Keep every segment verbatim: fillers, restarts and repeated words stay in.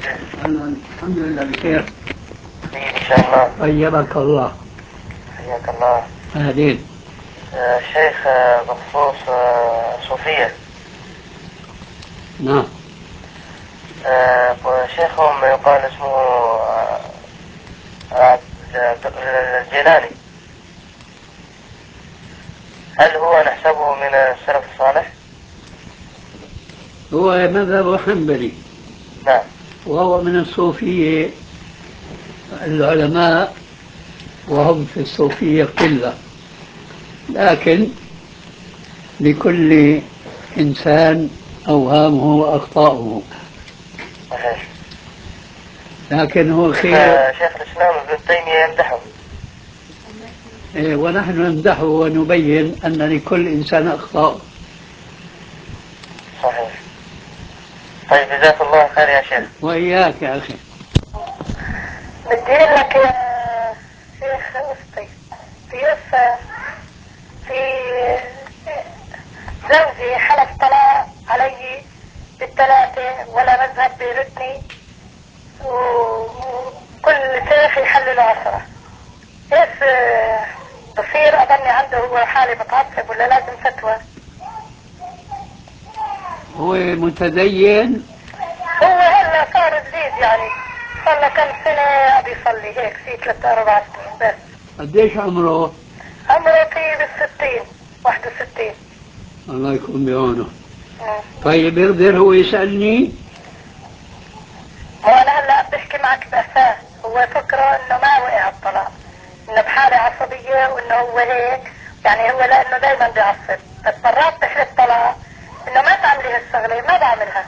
الحمد لله بخير. إن شاء الله. طيبك الله. حياك الله. أهلين. آه شيخ، آه بخصوص آه صوفية. نعم. آه شيخهم يقال اسمه آه آه الجيلاني، هل هو نحسبه من السلف الصالح؟ هو مذهب حنبلي. نعم. وهو من الصوفية العلماء، وهم في الصوفية قلة، لكن لكل إنسان أوهامه وأخطاؤه، صحيح. لكن هو خير. شيخ الإسلام ابن تيمية يمدحه. إيه، ونحن نمدحه ونبين أن لكل إنسان أخطاء. صحيح. طيب جزاك الله خير يا شيخ. وإياك يا أخي. بدي أقول لك يا شيخ أسطي، في قصة في زوجي حلف طلاق علي بالثلاثة ولا مذهب بيردني، وكل شيخ يحلل عشرة. كيف بصير أضلني عنده هو حالي متعصب ولا لازم فتوى؟ هو متدين. هو هلا صار جديد، يعني صار له كم سنة بيصلي هيك في ثلاثة أربع سنين بس. قديش عمره؟ عمره في بالستين، واحد وستين. الله يكون بعونه. طيب يقدر هو يسألني؟ وانا هلا بحكي معك بأساس هو فكره انه ما وقع الطلاق، انه بحالة عصبية وانه هو هيك، يعني هو لانه دايما بيعصب، بس مرات بحلف طلاق انه ما تعملي هالشغلة ما بعملها.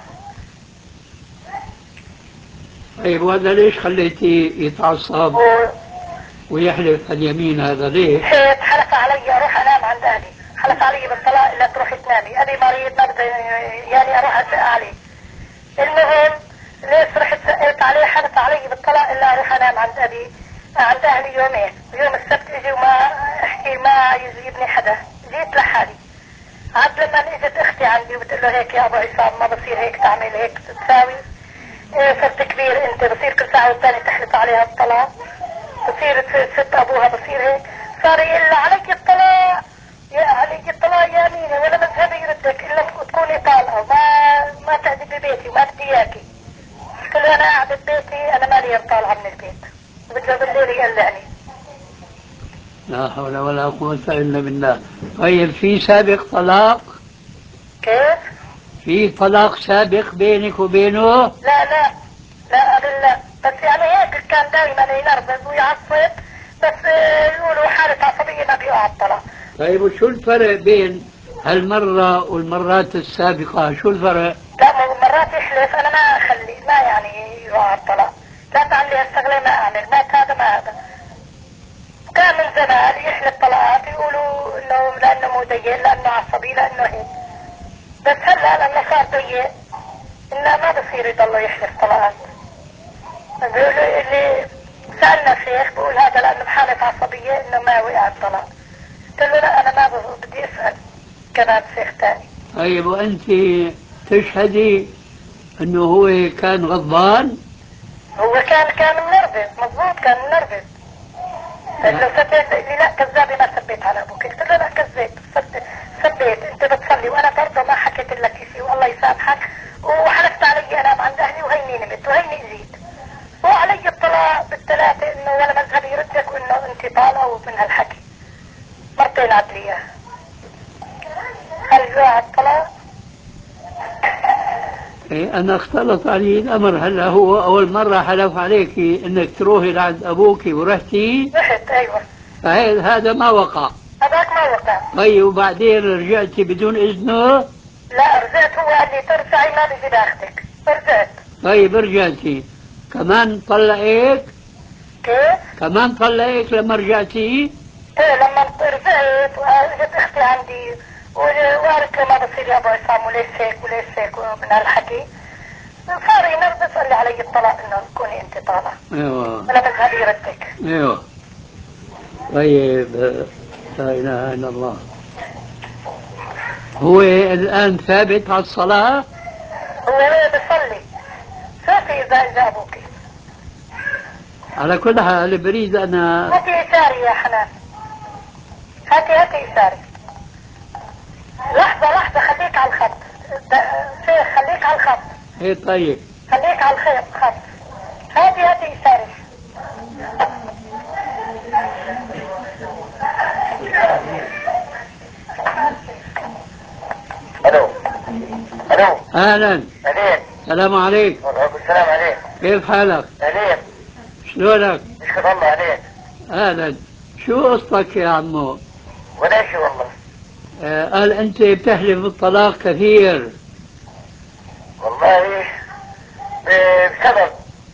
طيب وهذا ليش خليتي يتعصب و... ويحلف اليمين هذا ليه؟ هيك حلف علي اروح انام عند اهلي، حلف علي بالطلاق الا تروحي تنامي، ابي مريض ما بدي يعني اروح اسأل عليه. المهم ليش رحت سألت عليه، حلف علي بالطلاق الا اروح انام عند ابي عند اهلي يومين، ويوم السبت اجي وما احكي ما يجيبني حدا، جيت لحالي. عاد لما اجت اختي عندي وبتقول له هيك يا ابو عصام ما بصير هيك تعمل هيك تساوي، إيه صرت كبير انت، بصير كل ساعة والثانية تحلف عليها الطلاق، بصير ست ابوها بصير هيك، صار يقول عليك الطلاق يا عليك الطلاق يا امينه ولا مذهبي يردك الا تكوني طالقه وما ما تقعدي ببيتي وما بدي اياكي. قلت له انا قاعده ببيتي انا مالي طالعه من البيت، وبده بالليل يقلعني. لا حول ولا قوة إلا بالله. طيب في سابق طلاق؟ كيف؟ في طلاق سابق بينك وبينه؟ لا لا لا قبل لا، بس يعني هيك كان دائما ينرفز ويعصب، بس يقولوا حالة عصبية ما بيقع الطلاق. طيب وشو الفرق بين هالمرة والمرات السابقة؟ شو الفرق؟ لا مرات يحلف انا ما اخلي ما يعني يقع الطلاق، لا تعملي هالشغله ما اعمل ما هذا ما هذا. كان من زمان يحلف طلاقات يقولوا انه لانه مو ضيق لانه عصبي لانه هيك، بس هلا لانه صار ضيق انه ما بصير يضل يحلف طلاقات. بيقولوا اللي سالنا شيخ بقول هذا لانه بحاله عصبيه انه ما وقع الطلاق. قلت له لا انا ما بدي اسال كمان شيخ ثاني. طيب وأنت تشهدي أنه هو كان غضبان؟ هو كان كان منرفز، مضبوط كان منرفز. لو سبيت لي لا كذابي ما سبيت على ابوك، قلت له لا كذبت سبيت انت بتصلي وانا برضه ما حكيت لك شيء والله يسامحك، وحلفت علي انام عند اهلي وهيني نمت وهيني اجيت، وعلي الطلاق بالثلاثه انه ولا مذهب يردك وانه انت طالقه ومن هالحكي مرتين عاد لي اياها. هل جاء الطلاق؟ إيه أنا اختلط علي الأمر. هلا هو أول مرة حلف عليك إنك تروحي لعند أبوك ورحتي؟ رحت ايوه. فهذا هذا ما وقع. هذاك ما وقع. طيب وبعدين رجعتي بدون إذنه؟ لا رجعت، هو قال لي ترجعي ما بيجي باخذك، رجعت. طيب رجعتي كمان طلقك؟ كيف؟ كمان طلقك لما رجعتي؟ ايه لما رجعت واجت اختي عندي وقالت له ما بصير يا ابو عصام وليش هيك وليش هيك من هالحكي، صار ينرفز قال لي علي الطلاق انه تكوني انت طالعه. ايوه ولا مذهبي يردك. ايوه. طيب لا اله الا الله. هو الان ثابت على الصلاه؟ هو ايه بصلي، شو هاتي اذا اذا ابوك. على كل حال بريد انا. هاتي يساري يا حنان. هاتي هاتي يساري. لحظة لحظة خليك على الخط. شيخ خليك على الخط. ايه طيب. خليك على الخط. هاتي هاتي يساري. الو الو. اهلا. اهلين. السلام عليكم. وعليكم السلام عليك. كيف حالك؟ اهلين. شلونك؟ يشكر الله عليك. اهلا. شو قصتك يا عمو؟ ولا شيء والله. آه قال انت بتحلف بالطلاق كثير. والله بسبب.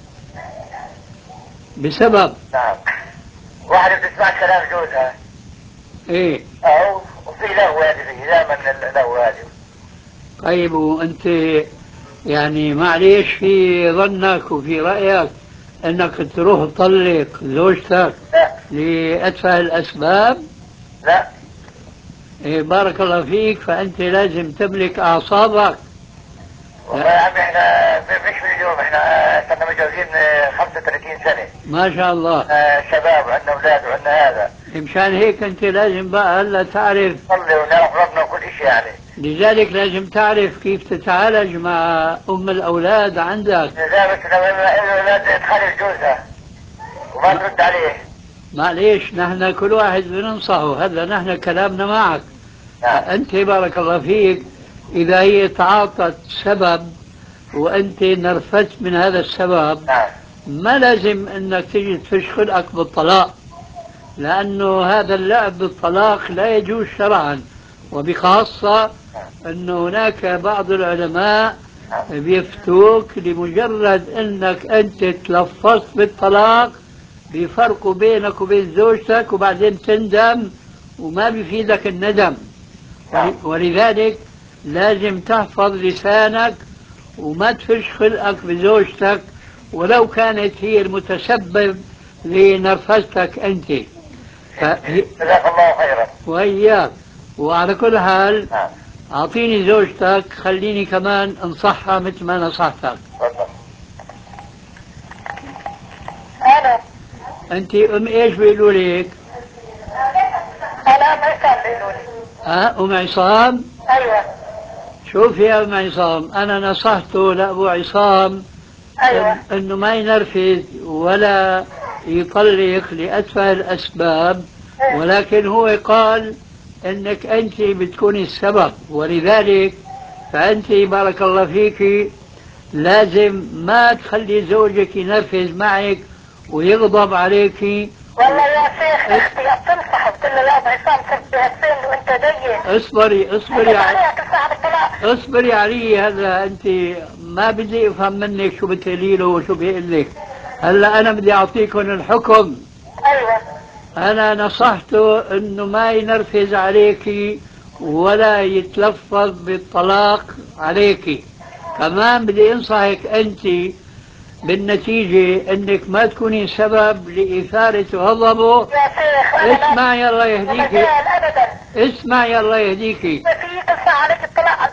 بسبب؟ نعم. واحدة بتسمع كلام جوزها. ايه. او وفي لهو هذه دائما اللهو هذه. طيب وانت يعني معليش في ظنك وفي رأيك انك تروح تطلق زوجتك لا لأتفه الأسباب؟ لا. إيه بارك الله فيك. فأنت لازم تملك أعصابك. والله يا عمي احنا مش من اليوم، احنا كنا متجوزين خمسة وثلاثين سنة. ما شاء الله. اه شباب وعندنا اولاد وعندنا هذا. مشان هيك أنت لازم بقى هلا تعرف. نصلي ونعرف ربنا وكل شيء يعني. لذلك لازم تعرف كيف تتعالج مع أم الأولاد عندك. لذلك لما الاولاد تخالف جوزها وما ترد عليه. معليش نحن كل واحد بننصحه. هذا نحن كلامنا معك. نعم. أنت بارك الله فيك إذا هي تعاطت سبب وأنت نرفزت من هذا السبب، نعم. ما لازم أنك تجي تفش خلقك بالطلاق، لأنه هذا اللعب بالطلاق لا يجوز شرعا. وبخاصة أن هناك بعض العلماء بيفتوك لمجرد أنك أنت تلفظت بالطلاق بيفرقوا بينك وبين زوجتك وبعدين تندم وما بيفيدك الندم. ولذلك لازم تحفظ لسانك وما تفش خلقك بزوجتك ولو كانت هي المتسبب لنرفزتك أنت. جزاك الله خيرا. وإياك. وعلى كل حال نعم. أعطيني زوجتك خليني كمان أنصحها مثل ما نصحتك. تفضل. الو. أنت أم إيش بيقولوا لك؟ انا ام عصام بيقولوا لي. ها أم عصام؟ ايوه. شوف يا أم عصام، أنا نصحته لأبو عصام ايوه. أنه ما ينرفز ولا يطلق لأتفه الأسباب، ولكن هو قال أنك أنت بتكوني السبب. ولذلك فأنت بارك الله فيك لازم ما تخلي زوجك ينرفز معك ويغضب عليك. والله يا شيخ اختي بتنصحه بتقول له يا ابو عصام صرت بهالسن وانت ضيق. اصبري اصبري عليها كل ساعه بالطلاق. اصبري علي. هلا انت ما بدي افهم منك شو بتقولي له وشو بيقول لك. هلا انا بدي اعطيكم الحكم. ايوه. انا نصحته انه ما ينرفز عليك ولا يتلفظ بالطلاق عليك. كمان بدي انصحك انت بالنتيجة انك ما تكوني سبب لإثارة غضبه. يا شيخ انا اسمعي الله يهديك. ابدا. اسمعي الله يهديك. ما في كل ساعه عليك الطلاق.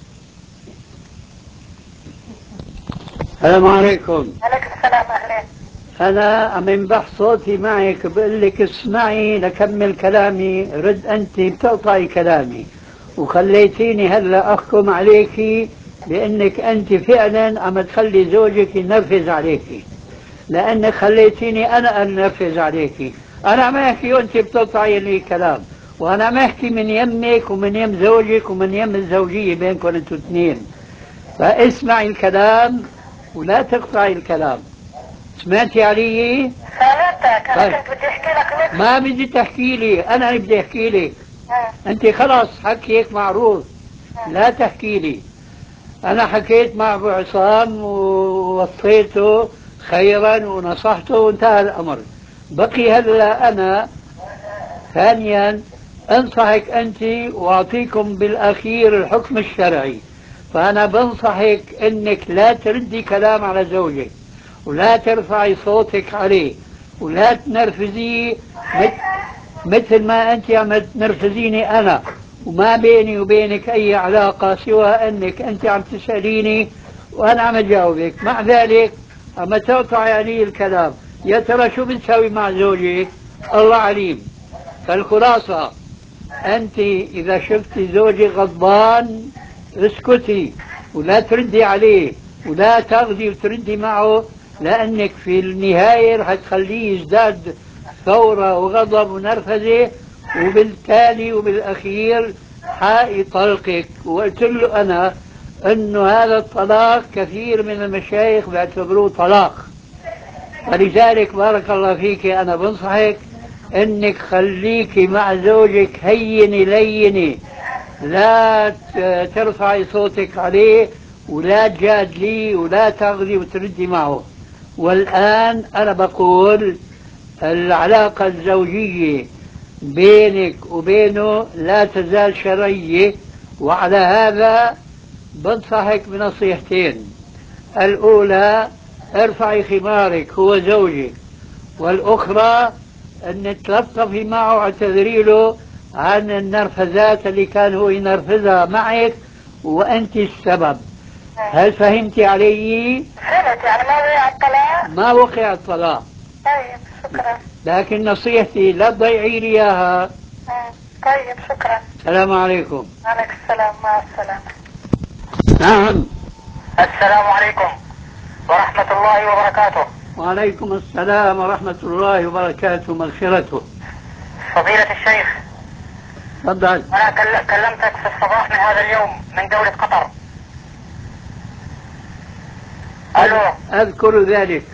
السلام عليكم. عليكم السلام اهلين. أنا عم ينبح صوتي معك بقول لك اسمعي لكمل كلامي. رد أنت بتقطعي كلامي وخليتيني هلا أحكم عليكي بأنك أنت فعلا عم تخلي زوجك ينرفز عليكي، لأنك خليتيني أنا أنرفز عليكي. أنا عم أحكي وأنت بتقطعي لي كلام، وأنا عم أحكي من يمك ومن يم زوجك ومن يم الزوجية بينكم أنتوا اثنين. فاسمعي الكلام ولا تقطعي الكلام. سمعتي علي؟ سامعتك. انا طيب. كنت بدي احكي لك مثل. ما بدي تحكي لي، أنا اللي بدي أحكي لك. أنت خلاص حكيك معروف، لا تحكي لي. أنا حكيت مع أبو عصام ووصيته خيرا ونصحته وانتهى الأمر. بقي هلا أنا ثانيا أنصحك أنت وأعطيكم بالأخير الحكم الشرعي. فأنا بنصحك أنك لا تردي كلام على زوجك ولا ترفعي صوتك عليه ولا تنرفزيه مثل ما أنت عم تنرفزيني أنا، وما بيني وبينك أي علاقة سوى أنك أنت عم تسأليني وأنا عم أجاوبك. مع ذلك أما تقطع يعني الكلام، يا ترى شو بتسوي مع زوجك؟ الله عليم. فالخلاصة أنت إذا شفتي زوجك غضبان اسكتي ولا تردي عليه ولا تاخذي وتردي معه، لأنك في النهاية رح تخليه يزداد ثورة وغضب ونرفزة، وبالتالي وبالأخير حيطلقك. وقلت له أنا أنه هذا الطلاق كثير من المشايخ بيعتبروه طلاق. ولذلك بارك الله فيك أنا بنصحك انك خليكي مع زوجك هيني ليني، لا ترفعي صوتك عليه ولا تجادلي ولا تاخذي وتردي معه. والآن أنا بقول العلاقة الزوجية بينك وبينه لا تزال شرعية، وعلى هذا بنصحك بنصيحتين. الأولى ارفعي خمارك هو زوجك، والأخرى أن تلطفي معه واعتذري له عن النرفزات اللي كان هو ينرفزها معك وأنت السبب. هل فهمتي علي؟ فهمت، يعني ما وقع الطلاق؟ ما وقع الطلاق. طيب شكرا. لكن نصيحتي لا تضيعي لي إياها. طيب شكرا. السلام عليكم. عليكم السلام، مع السلامة. نعم. السلام عليكم ورحمة الله وبركاته. وعليكم السلام ورحمة الله وبركاته مغفرته. فضيلة الشيخ، تفضل. أنا كلمتك في الصباح من هذا اليوم من دولة قطر. ألو. أذكر ذلك.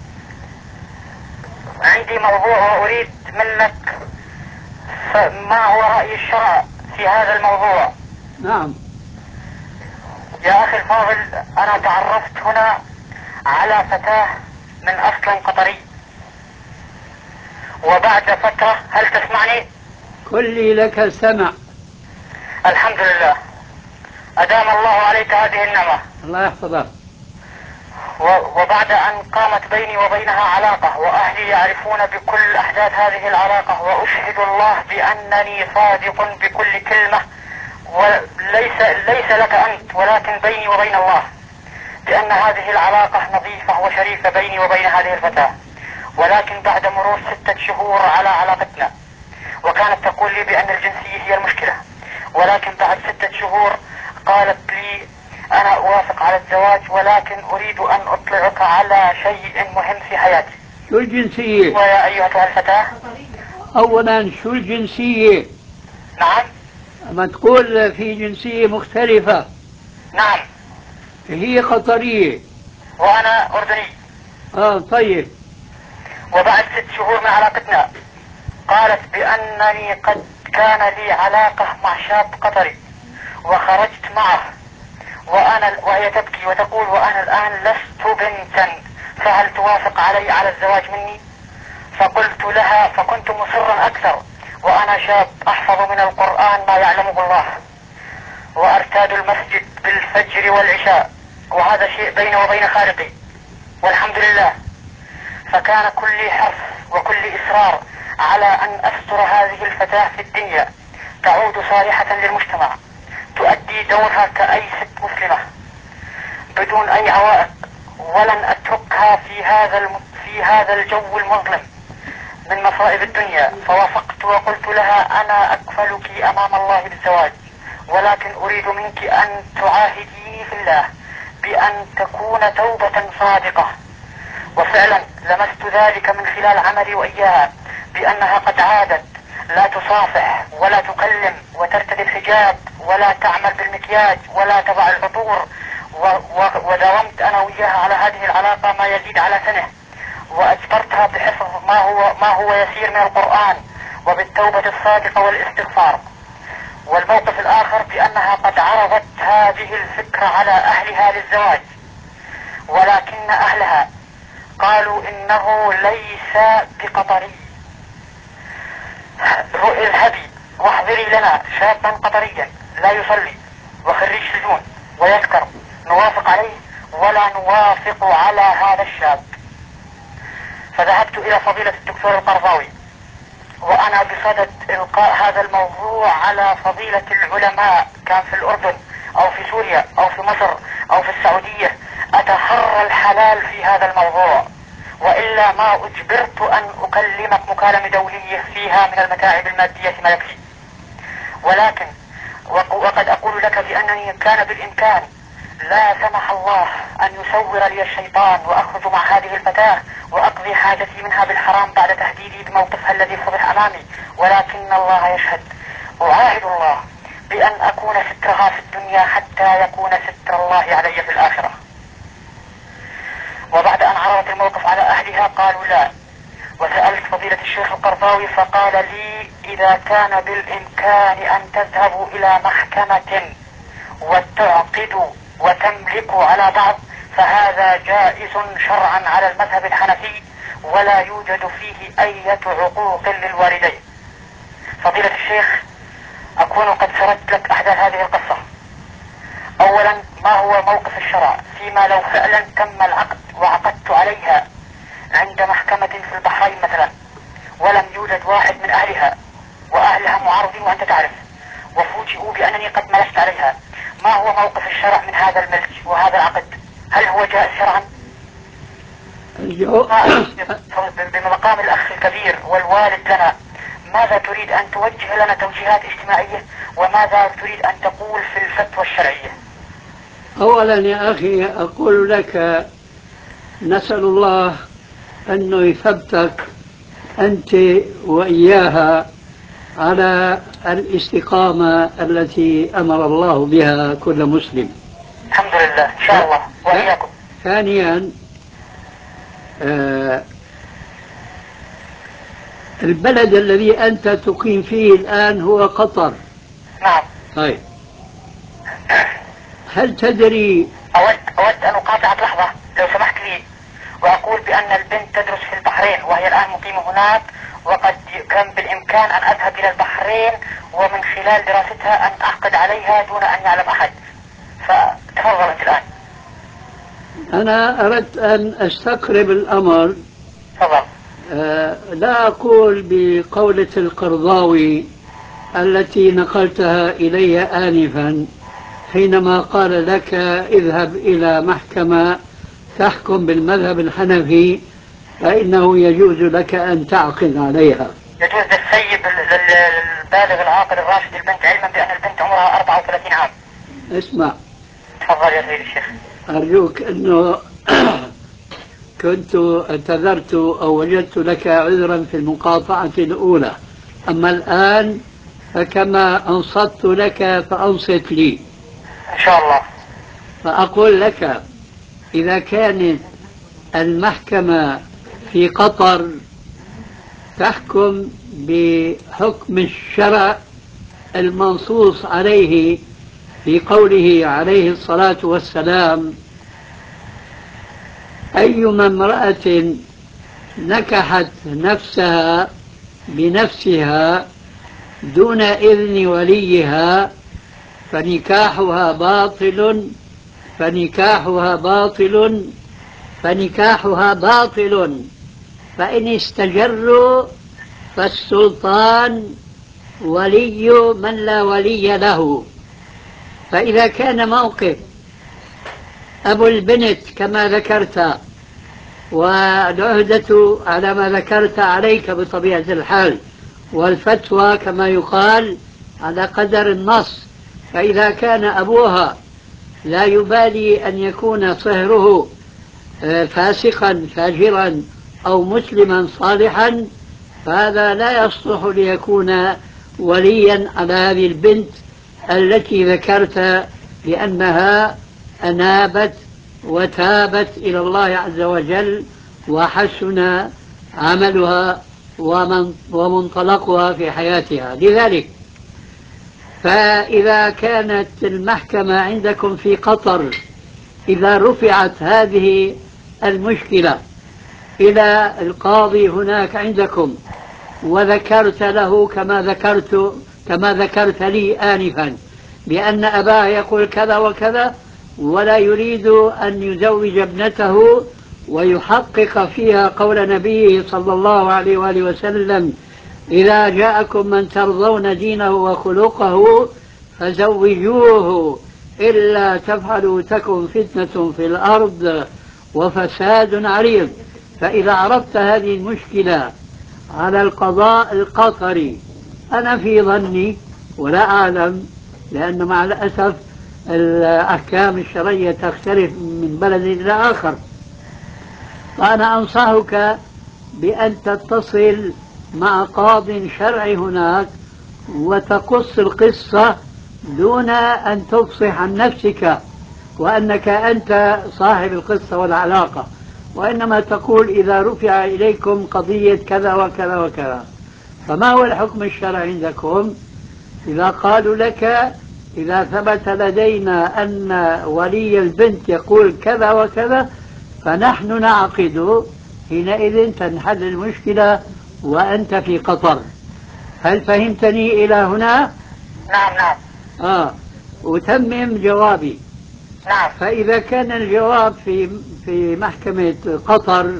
عندي موضوع وأريد منك ما هو رأي الشرع في هذا الموضوع. نعم. يا أخي الفاضل، أنا تعرفت هنا على فتاة من أصل قطري، وبعد فترة، هل تسمعني؟ كلي لك السمع. الحمد لله، أدام الله عليك هذه النعمة. الله يحفظك. وبعد أن قامت بيني وبينها علاقة، وأهلي يعرفون بكل أحداث هذه العلاقة، وأشهد الله بأنني صادق بكل كلمة، وليس ليس لك أنت ولكن بيني وبين الله، بأن هذه العلاقة نظيفة وشريفة بيني وبين هذه الفتاة. ولكن بعد مرور ستة شهور على علاقتنا، وكانت تقول لي بأن الجنسية هي المشكلة، ولكن بعد ستة شهور قالت لي أنا أوافق على الزواج، ولكن أريد أن أطلعك على شيء مهم في حياتي. شو الجنسية؟ ويا أيتها الفتاة، أولا شو الجنسية؟ نعم. أما تقول في جنسية مختلفة. نعم. هي قطرية وأنا أردني. آه طيب. وبعد ست شهور من علاقتنا قالت بأنني قد كان لي علاقة مع شاب قطري وخرجت معه، وأنا وهي تبكي وتقول وأنا الآن لست بنتا، فهل توافق علي على الزواج مني؟ فقلت لها، فكنت مصرا أكثر، وأنا شاب أحفظ من القرآن ما يعلمه الله، وأرتاد المسجد بالفجر والعشاء، وهذا شيء بيني وبين خالقي والحمد لله. فكان كل حرص وكل إصرار على أن أستر هذه الفتاة في الدنيا، تعود صالحة للمجتمع، تؤدي دورها كأي ست مسلمة بدون أي عوائق، ولن أتركها في هذا الم... في هذا الجو المظلم من مصائب الدنيا. فوافقت وقلت لها أنا أكفلك أمام الله بالزواج، ولكن أريد منك أن تعاهديني في الله بأن تكون توبة صادقة. وفعلا لمست ذلك من خلال عملي وإياها، بأنها قد عادت لا تصافح ولا تكلم وترتدي الحجاب ولا تعمل بالمكياج ولا تضع العطور. وداومت أنا وإياها على هذه العلاقة ما يزيد على سنة، وأجبرتها بحفظ ما هو ما هو يسير من القرآن وبالتوبة الصادقة والاستغفار. والموقف الآخر بأنها قد عرضت هذه الفكرة على أهلها للزواج، ولكن أهلها قالوا إنه ليس بقطري، اذهبي واحضري لنا شابا قطريا لا يصلي وخريج سجون ويسكر، نوافق عليه ولا نوافق على هذا الشاب. فذهبت إلى فضيلة الدكتور القرضاوي، وأنا بصدد إلقاء هذا الموضوع على فضيلة العلماء، كان في الأردن أو في سوريا أو في مصر أو في السعودية، أتحرى الحلال في هذا الموضوع، وإلا ما أجبرت أن أكلمك مكالمة دولية فيها من المتاعب المادية ما يكفي. ولكن وقد أقول لك بأنني كان بالإمكان لا سمح الله أن يسور لي الشيطان وأخرج مع هذه الفتاة وأقضي حاجتي منها بالحرام بعد تهديدي بموقفها الذي فضح أمامي، ولكن الله يشهد. أعاهد الله بأن أكون سترها في الدنيا حتى يكون ستر الله علي في الآخرة. وبعد أن عرضت الموقف على أهلها قالوا لا، وسألت فضيلة الشيخ القرضاوي فقال لي إذا كان بالإمكان أن تذهبوا إلى محكمة وتعقدوا وتملكوا على بعض فهذا جائز شرعا على المذهب الحنفي ولا يوجد فيه أي عقوق للوالدين. فضيلة الشيخ، أكون قد سردت لك أحداث هذه القصة. أولا، ما هو موقف الشرع فيما لو فعلا تم العقد وعقدت عليها عند محكمة في البحرين مثلا ولم يوجد واحد من أهلها وأهلها معارضين وأنت تعرف، وفوجئوا بأنني قد ملكت عليها، ما هو موقف الشرع من هذا الملك وهذا العقد؟ هل هو جائز شرعا؟ بمقام الأخ الكبير والوالد لنا، ماذا تريد أن توجه لنا توجيهات اجتماعية وماذا تريد أن تقول في الفتوى الشرعية؟ أولا يا أخي أقول لك نسأل الله أنه يثبتك أنت وإياها على الاستقامة التي أمر الله بها كل مسلم. الحمد لله إن شاء الله وإياكم. ثانيا، آه البلد الذي أنت تقيم فيه الآن هو قطر. نعم. طيب، هل تدري؟ أود, أود أن أقاطعك لحظة لو سمحت لي وأقول بأن البنت تدرس في البحرين وهي الآن مقيمة هناك، وقد كان بالإمكان أن أذهب إلى البحرين ومن خلال دراستها أن أعقد عليها دون أن يعلم أحد. فتفضل أنت الآن. أنا أردت أن أستقرب الأمر. تفضل. أه لا أقول بقولة القرضاوي التي نقلتها إلي آنفا حينما قال لك اذهب إلى محكمة تحكم بالمذهب الحنفي فإنه يجوز لك أن تعقد عليها. يجوز للسيد البالغ العاقل الراشد البنت، علما بأن البنت عمرها أربعة وثلاثين عام. اسمع. تفضل يا سيدي الشيخ. أرجوك أنه كنت اعتذرت أو وجدت لك عذرا في المقاطعة الأولى، أما الآن فكما أنصت لك فأنصت لي إن شاء الله. فأقول لك إذا كانت المحكمة في قطر تحكم بحكم الشرع المنصوص عليه في قوله عليه الصلاة والسلام أيما امرأة نكحت نفسها بنفسها دون إذن وليها فنكاحها باطل فنكاحها باطل فنكاحها باطل فإن استجروا فالسلطان ولي من لا ولي له. فإذا كان موقف أبو البنت كما ذكرت والعهدة على ما ذكرت عليك بطبيعة الحال والفتوى كما يقال على قدر النص، فإذا كان أبوها لا يبالي أن يكون صهره فاسقا فاجرا أو مسلما صالحا فهذا لا يصلح ليكون وليا على هذه البنت التي ذكرت بأنها أنابت وتابت إلى الله عز وجل وحسن عملها ومنطلقها في حياتها. لذلك فإذا كانت المحكمة عندكم في قطر إذا رفعت هذه المشكلة إلى القاضي هناك عندكم وذكرت له كما ذكرت كما ذكرت لي آنفا بأن أباه يقول كذا وكذا ولا يريد أن يزوج ابنته ويحقق فيها قول نبيه صلى الله عليه وآله وسلم إذا جاءكم من ترضون دينه وخلقه فزوجوه إلا تفعلوا تكن فتنة في الأرض وفساد عريض. فإذا عرضت هذه المشكلة على القضاء القطري، أنا في ظني ولا أعلم، لأن مع الأسف الأحكام الشرعية تختلف من بلد إلى آخر، فأنا أنصحك بأن تتصل مع قاض شرعي هناك وتقص القصة دون أن تفصح عن نفسك وأنك أنت صاحب القصة والعلاقة، وإنما تقول إذا رفع إليكم قضية كذا وكذا وكذا. فما هو الحكم الشرعي عندكم؟ إذا قالوا لك إذا ثبت لدينا أن ولي البنت يقول كذا وكذا فنحن نعقد، حينئذ تنحل المشكلة وأنت في قطر. هل فهمتني إلى هنا؟ نعم نعم. آه وتمم جوابي. نعم. فإذا كان الجواب في في محكمة قطر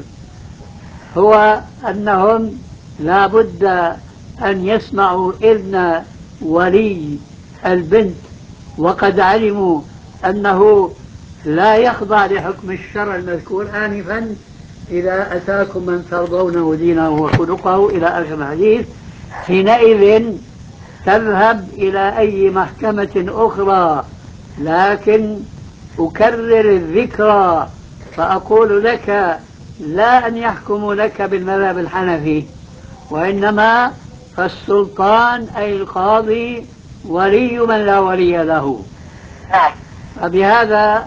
هو أنهم لا بد أن يسمعوا إذن ولي البنت، وقد علموا أنه لا يخضع لحكم الشرع المذكور آنفا إذا أتاكم من ترضونه دينه وخلقه إلى آخر الحديث، حينئذ تذهب إلى أي محكمة أخرى. لكن أكرر الذكرى فأقول لك لا أن يحكموا لك بالمذهب الحنفي، وإنما فالسلطان أي القاضي ولي من لا ولي له. نعم. فبهذا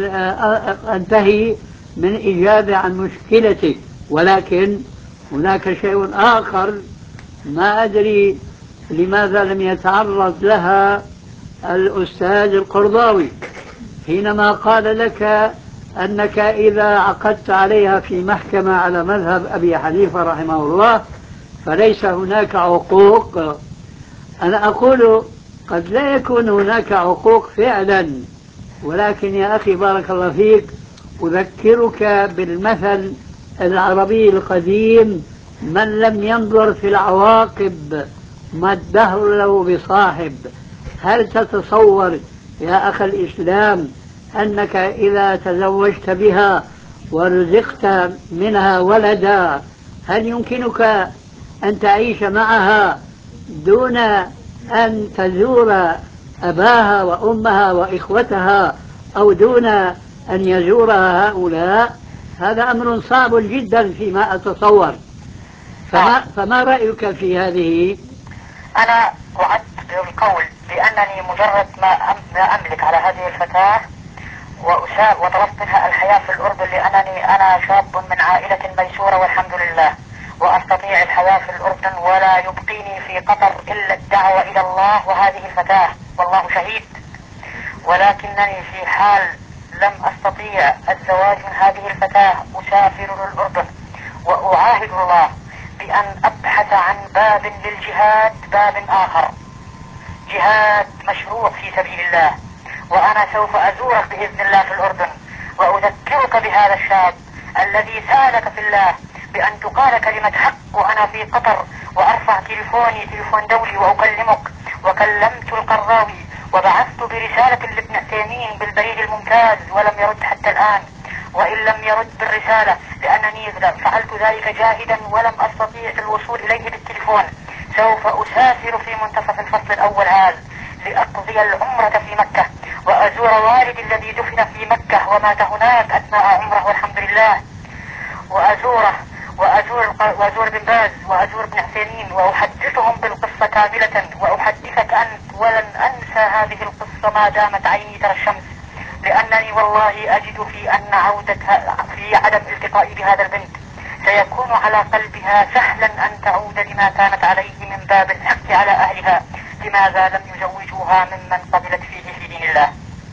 أنتهي من إجابة عن مشكلتك. ولكن هناك شيء آخر ما أدري لماذا لم يتعرض لها الأستاذ القرضاوي حينما قال لك أنك إذا عقدت عليها في محكمة على مذهب أبي حنيفة رحمه الله فليس هناك عقوق. أنا أقول قد لا يكون هناك عقوق فعلا، ولكن يا أخي بارك الله فيك أذكرك بالمثل العربي القديم: من لم ينظر في العواقب ما الدهر له بصاحب. هل تتصور يا أخ الإسلام أنك إذا تزوجت بها ورزقت منها ولدا هل يمكنك أن تعيش معها دون أن تزور أباها وأمها وإخوتها أو دون أن يزورها هؤلاء؟ هذا أمر صعب جدا فيما أتصور. فما, فما رأيك في هذه؟ أنا وعدت بالقول بأنني مجرد ما أملك على هذه الفتاة وطلبت منها الحياة في الأردن، لأنني أنا شاب من عائلة ميسورة والحمد لله، وأستطيع الحياة في الأردن ولا يبقيني في قطر إلا الدعوة إلى الله وهذه الفتاة، والله شهيد. ولكنني في حال لم أستطيع الزواج من هذه الفتاة أسافر للأردن وأعاهد الله بأن أبحث عن باب للجهاد، باب آخر، جهاد مشروع في سبيل الله. وأنا سوف أزورك بإذن الله في الأردن وأذكرك بهذا الشاب الذي سالك في الله بأن تقال كلمة حق وأنا في قطر، وأرفع تليفوني تليفون دولي وأكلمك. وكلمت القرضاوي وبعثت برسالة لابن عثيمين بالبريد الممتاز ولم يرد حتى الآن، وإن لم يرد بالرسالة لأنني فعلت ذلك جاهدا ولم أستطيع الوصول إليه بالتليفون، سوف أسافر في منتصف الفصل الأول هذا لأقضي العمرة في مكة وأزور والدي الذي دفن في مكة ومات هناك أثناء عمره والحمد لله، وأزوره وأزور, وأزور بن باز وأزور ابن عثيمين وأحدثهم بالقصة كاملة، وأحدثك أنت ولن أنسى هذه القصة ما دامت عيني ترى الشمس، لأنني والله أجد في أن عودتها في عدم التقائي بهذا البنت سيكون على قلبها سهلا أن تعود لما كانت عليه من باب الحق على أهلها، لماذا لم يزوجوها ممن قبلت فيه في دين الله.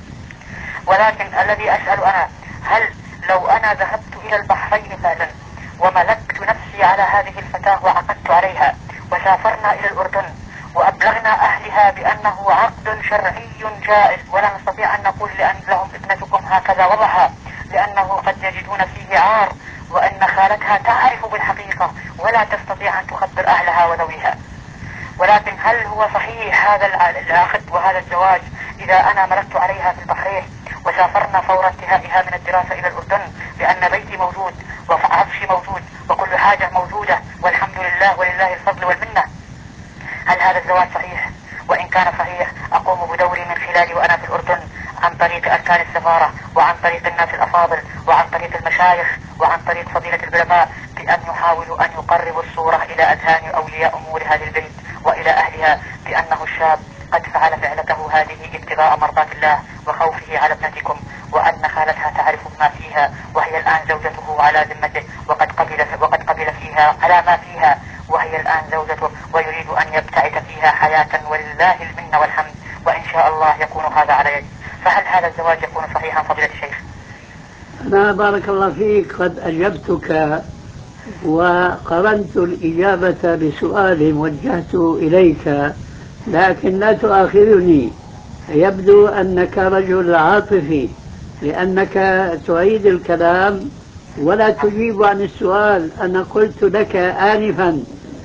ولكن الذي أسأل أنا، هل لو أنا ذهبت إلى البحرين فعلا وملكت نفسي على هذه الفتاة وعقدت عليها وسافرنا إلى الأردن وأبلغنا أهلها بأنه عقد شرعي جائز، ولا نستطيع أن نقول لأن لهم ابنتكم هكذا وضعها لأنه قد يجدون فيه عار، وأن خالتها تعرف بالحقيقة ولا تستطيع أن تخبر أهلها وذويها. ولكن هل هو صحيح هذا العقد وهذا الزواج إذا أنا ملكت عليها في البحرين وسافرنا فور انتهائها من الدراسة إلى الأردن، لأن بيتي موجود وعفشي موجود وكل حاجة موجودة والحمد لله ولله الفضل والمنة. هل هذا الزواج صحيح؟ وإن كان صحيح أقوم بدوري من خلالي وأنا في الأردن عن طريق أركان السفارة وعن طريق الناس الأفاضل وعن طريق المشايخ وعن طريق فضيلة العلماء بأن يحاولوا أن يقربوا الصورة إلى أذهان أولياء أمور هذه البنت وإلى أهلها بأنه الشاب قد فعل فعلته هذه ابتغاء مرضات الله وخوفه على ابنتكم، وأن خالتها تعرف ما فيها وهي الآن زوجته على ذمته وقد قبل وقد قبل فيها على ما فيها وهي الآن زوجته ويريد أن يبتعث فيها حياة ولله المنة والحمد، وإن شاء الله يكون هذا على يد. فهل هذا الزواج يكون صحيحا فضيلة الشيخ؟ أنا بارك الله فيك قد أجبتك وقرنت الإجابة بسؤال وجهته إليك، لكن لا تؤاخذني، يبدو أنك رجل عاطفي لأنك تعيد الكلام ولا تجيب عن السؤال. أنا قلت لك آنفا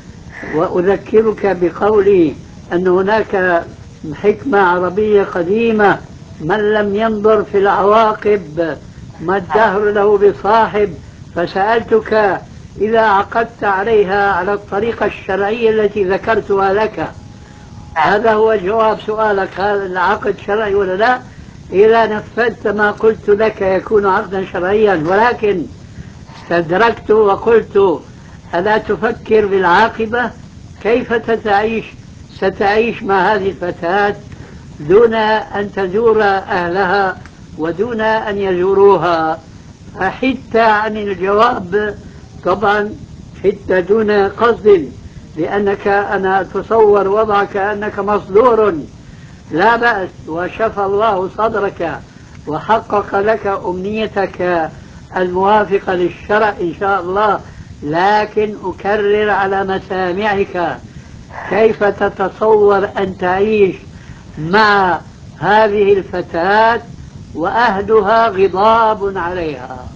وأذكرك بقولي أن هناك حكمة عربية قديمة: من لم ينظر في العواقب ما الدهر له بصاحب. فسألتك إذا عقدت عليها على الطريقة الشرعية التي ذكرتها لك، هذا هو جواب سؤالك: هذا العقد شرعي ولا لا؟ إذا نفذت ما قلت لك يكون عقدا شرعيا، ولكن استدركت وقلت: ألا تفكر بالعاقبة؟ كيف تتعيش ستعيش مع هذه الفتاة دون أن تزور أهلها ودون أن يزوروها؟ فحدت عن الجواب طبعا، حدت دون قصد، لأنك أنا أتصور وضعك أنك مصدور. لا بأس، وشفى الله صدرك وحقق لك أمنيتك الموافقة للشرع إن شاء الله. لكن أكرر على مسامعك: كيف تتصور أن تعيش مع هذه الفتاة وأهلها غضاب عليها؟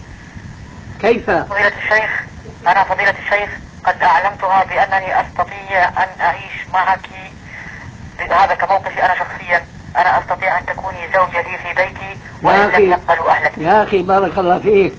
كيف؟ فضيلة الشيخ، أنا فضيلة الشيخ قد أعلمتها بأنني أستطيع أن أعيش معك، هذا كموقفي أنا شخصيا، أنا أستطيع أن تكوني زوجة لي في بيتي وإن لم يقبلوا أهلك. يا أخي بارك الله فيك،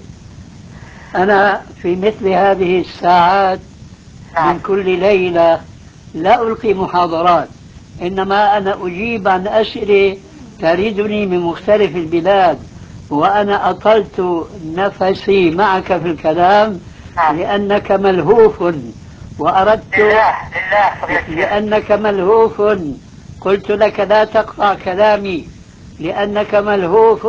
أنا في مثل هذه الساعات من كل ليلة لا ألقي محاضرات، إنما أنا أجيب عن أسئلة تردني من مختلف البلاد، وأنا أطلت نفسي معك في الكلام لأنك ملهوف، وأردت لله لله لأنك ملهوف. قلت لك لا تقطع كلامي لأنك ملهوف،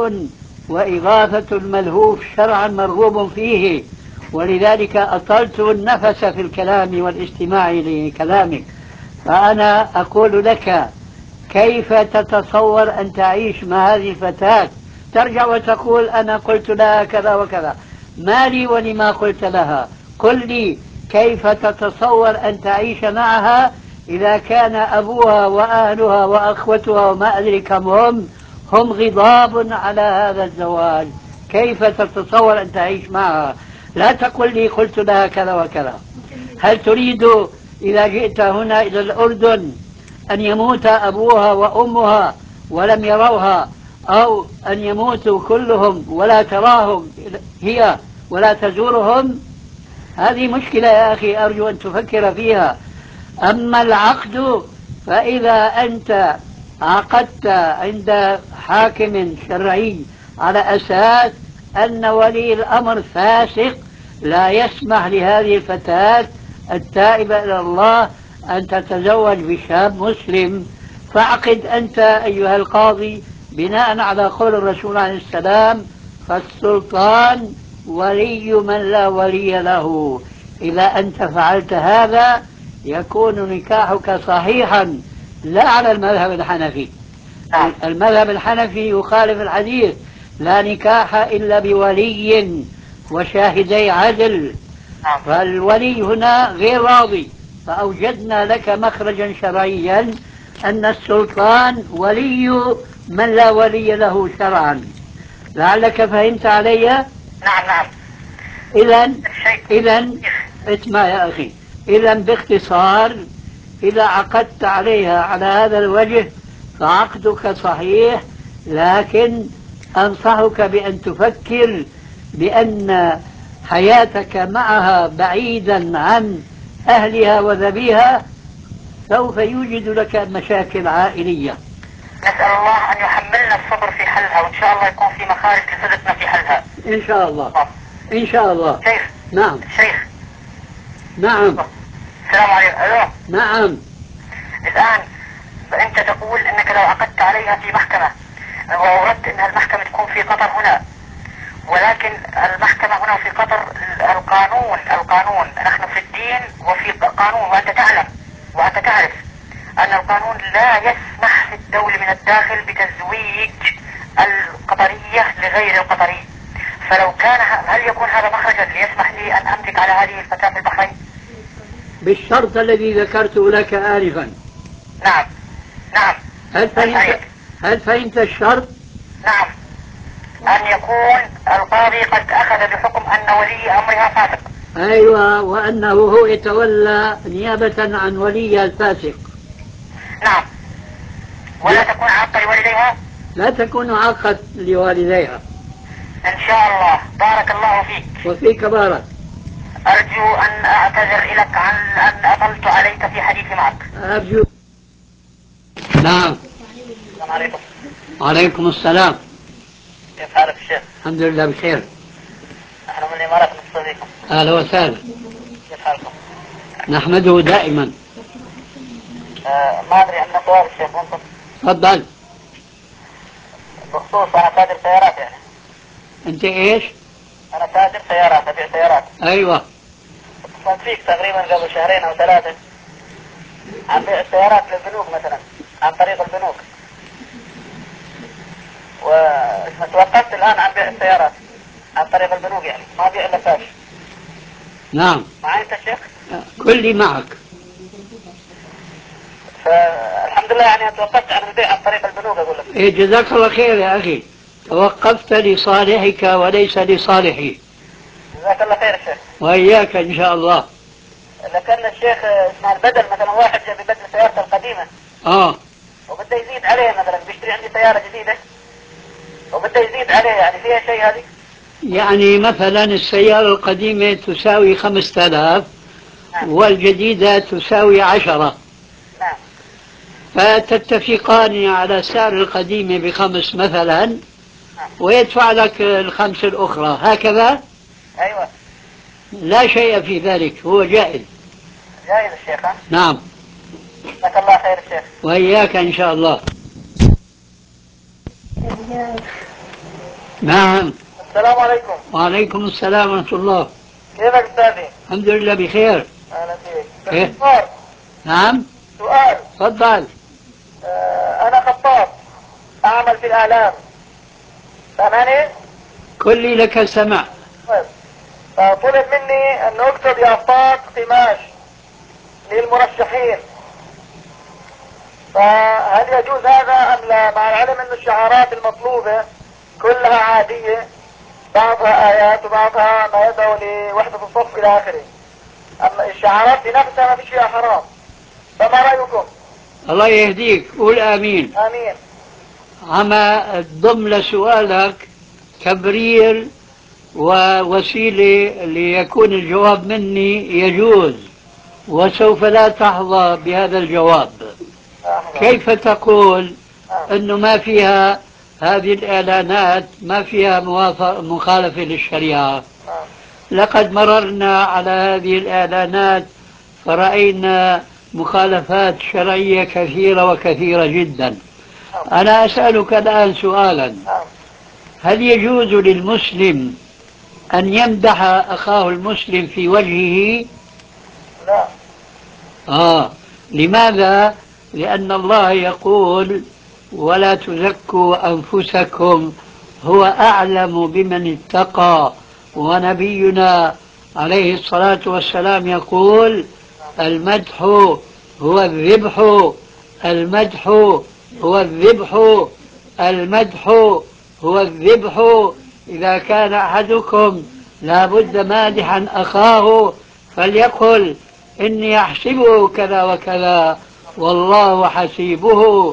وإغاثة الملهوف شرعا مرغوب فيه، ولذلك أطلت النفس في الكلام والاستماع لكلامك. فأنا أقول لك: كيف تتصور أن تعيش مع هذه الفتاة؟ ترجع وتقول أنا قلت لها كذا وكذا. ما لي ولما قلت لها؟ قل لي كيف تتصور أن تعيش معها إذا كان أبوها وأهلها وأخوتها وما أدري كم هم هم غضاب على هذا الزواج؟ كيف تتصور أن تعيش معها؟ لا تقل لي قلت لها كذا وكذا. هل تريد إذا جئت هنا إلى الأردن أن يموت أبوها وأمها ولم يروها، أو أن يموتوا كلهم ولا تراهم هي ولا تزورهم؟ هذه مشكلة يا أخي، أرجو أن تفكر فيها. أما العقد فإذا أنت عقدت عند حاكم شرعي على أساس أن ولي الأمر فاسق لا يسمح لهذه الفتاة التائبة إلى الله أن تتزوج بشاب مسلم، فاعقد أنت أيها القاضي بناء على قول الرسول عليه السلام: فالسلطان ولي من لا ولي له. إذا أنت فعلت هذا يكون نكاحك صحيحا، لا على المذهب الحنفي. المذهب الحنفي يخالف الحديث: لا نكاح إلا بولي وشاهدي عدل. فالولي هنا غير راضي، فأوجدنا لك مخرجا شرعيا أن السلطان ولي من لا ولي له شرعا. لعلك فهمت علي؟ نعم نعم. إذا إذا اسمع يا أخي، إذا باختصار إذا عقدت عليها على هذا الوجه فعقدك صحيح، لكن أنصحك بأن تفكر بأن حياتك معها بعيدا عن أهلها وذويها سوف يوجد لك مشاكل عائلية. نسأل الله أن يحملنا الصبر في حلها، وإن شاء الله يكون في مخارج لصدقنا في حلها. إن شاء الله. إن شاء الله. شيخ. نعم. شيخ. نعم. السلام عليكم. ألو. نعم. الآن فأنت تقول أنك لو عقدت عليها في محكمة وأردت أن المحكمة تكون في قطر هنا، ولكن المحكمة هنا في قطر القانون القانون نحن في الدين وفي قانون، وأنت تعلم وأنت تعرف أن القانون لا يسمح في الدولة من الداخل بتزويج القطرية لغير القطري. فلو كان هل يكون هذا مخرجا ليسمح لي أن أملك على هذه الفتاة في البحرين؟ بالشرط الذي ذكرته لك آنفا. نعم. نعم. هل فهمت هل فهمت الشرط؟ نعم. أن يكون القاضي قد أخذ بحكم أن ولي أمرها فاسق. أيوة، وأنه هو يتولى نيابة عن ولي الفاسق. نعم. ولا تكون عاقة لوالديها؟ لا تكون عاقة لوالديها. إن شاء الله. بارك الله فيك. وفيك بارك. أرجو أن أعتذر لك عن أن أطلت عليك في حديثي معك. أرجو. نعم. السلام عليكم. وعليكم السلام. كيف حالك الشيخ؟ الحمد لله بخير. نحن من الإمارات نتصل بكم. أهلا وسهلا. كيف حالكم؟ نحمده دائما. آه ما أدري عن سؤال الشيخ ممكن؟ تفضل. بخصوص أنا تاجر سيارات يعني. أنت إيش؟ أنا تاجر سيارات، أبيع سيارات. أيوة. اتصلت فيك تقريبا قبل شهرين أو ثلاثة عن بيع السيارات للبنوك مثلا، عن طريق البنوك. وتوقفت الآن عن بيع السيارات عن طريق البنوك، يعني ما بيع إلا كاش. نعم. معي أنت الشيخ؟ كلي معك. فالحمد لله يعني توقفت عن البيع عن طريق البنوك أقول لك. إيه جزاك الله خير يا أخي، توقفت لصالحك وليس لصالحي. جزاك الله خير الشيخ. وإياك إن شاء الله. لكن الشيخ اسمه البدل مثلا، واحد جاب بدل سيارته القديمة آه وبده يزيد عليه، مثلا بيشتري عندي سيارة جديدة وبده يزيد عليه، يعني فيها شيء هذه؟ يعني مثلا السيارة القديمة تساوي خمسة آلاف. نعم. والجديدة تساوي عشرة. نعم. فتتفقان على سعر القديمة بخمس مثلا. نعم. ويدفع لك الخمس الأخرى هكذا. أيوة. لا شيء في ذلك، هو جائز. جائز الشيخ. ها؟ نعم. جزاك الله خير الشيخ. وإياك إن شاء الله. نعم. السلام عليكم. وعليكم السلام ورحمة الله. كيفك أستاذي؟ الحمد لله بخير. أهلا فيك. إيه؟ سؤال. نعم. سؤال. تفضل. آه أنا خطاط أعمل في الإعلام، فهماني؟ كلي لك السمع. طيب. فطلب مني أن أكتب يافطات قماش للمرشحين، فهل يجوز هذا أم لا؟ مع العلم أن الشعارات المطلوبة كلها عادية، بعضها آيات وبعضها ما يدعو لوحدة الصف إلى آخره، أما الشعارات بنفسها ما فيش فيها حرام، فما رأيكم؟ الله يهديك، قول آمين. آمين. عما ضم لسؤالك تبرير ووسيلة ليكون الجواب مني يجوز، وسوف لا تحظى بهذا الجواب. كيف تقول أنه ما فيها هذه الإعلانات ما فيها مخالفة للشريعة؟ لقد مررنا على هذه الإعلانات فرأينا مخالفات شرعية كثيرة وكثيرة جدا. أنا أسألك الآن سؤالا: هل يجوز للمسلم أن يمدح أخاه المسلم في وجهه؟ لا. آه لماذا؟ لأن الله يقول: ولا تزكوا أنفسكم هو أعلم بمن اتقى. ونبينا عليه الصلاة والسلام يقول: المدح هو الذبح، المدح هو الذبح، المدح هو الذبح. إذا كان أحدكم لا بد مادحا أخاه فليقل: إني أحسبه كذا وكذا والله حسيبه.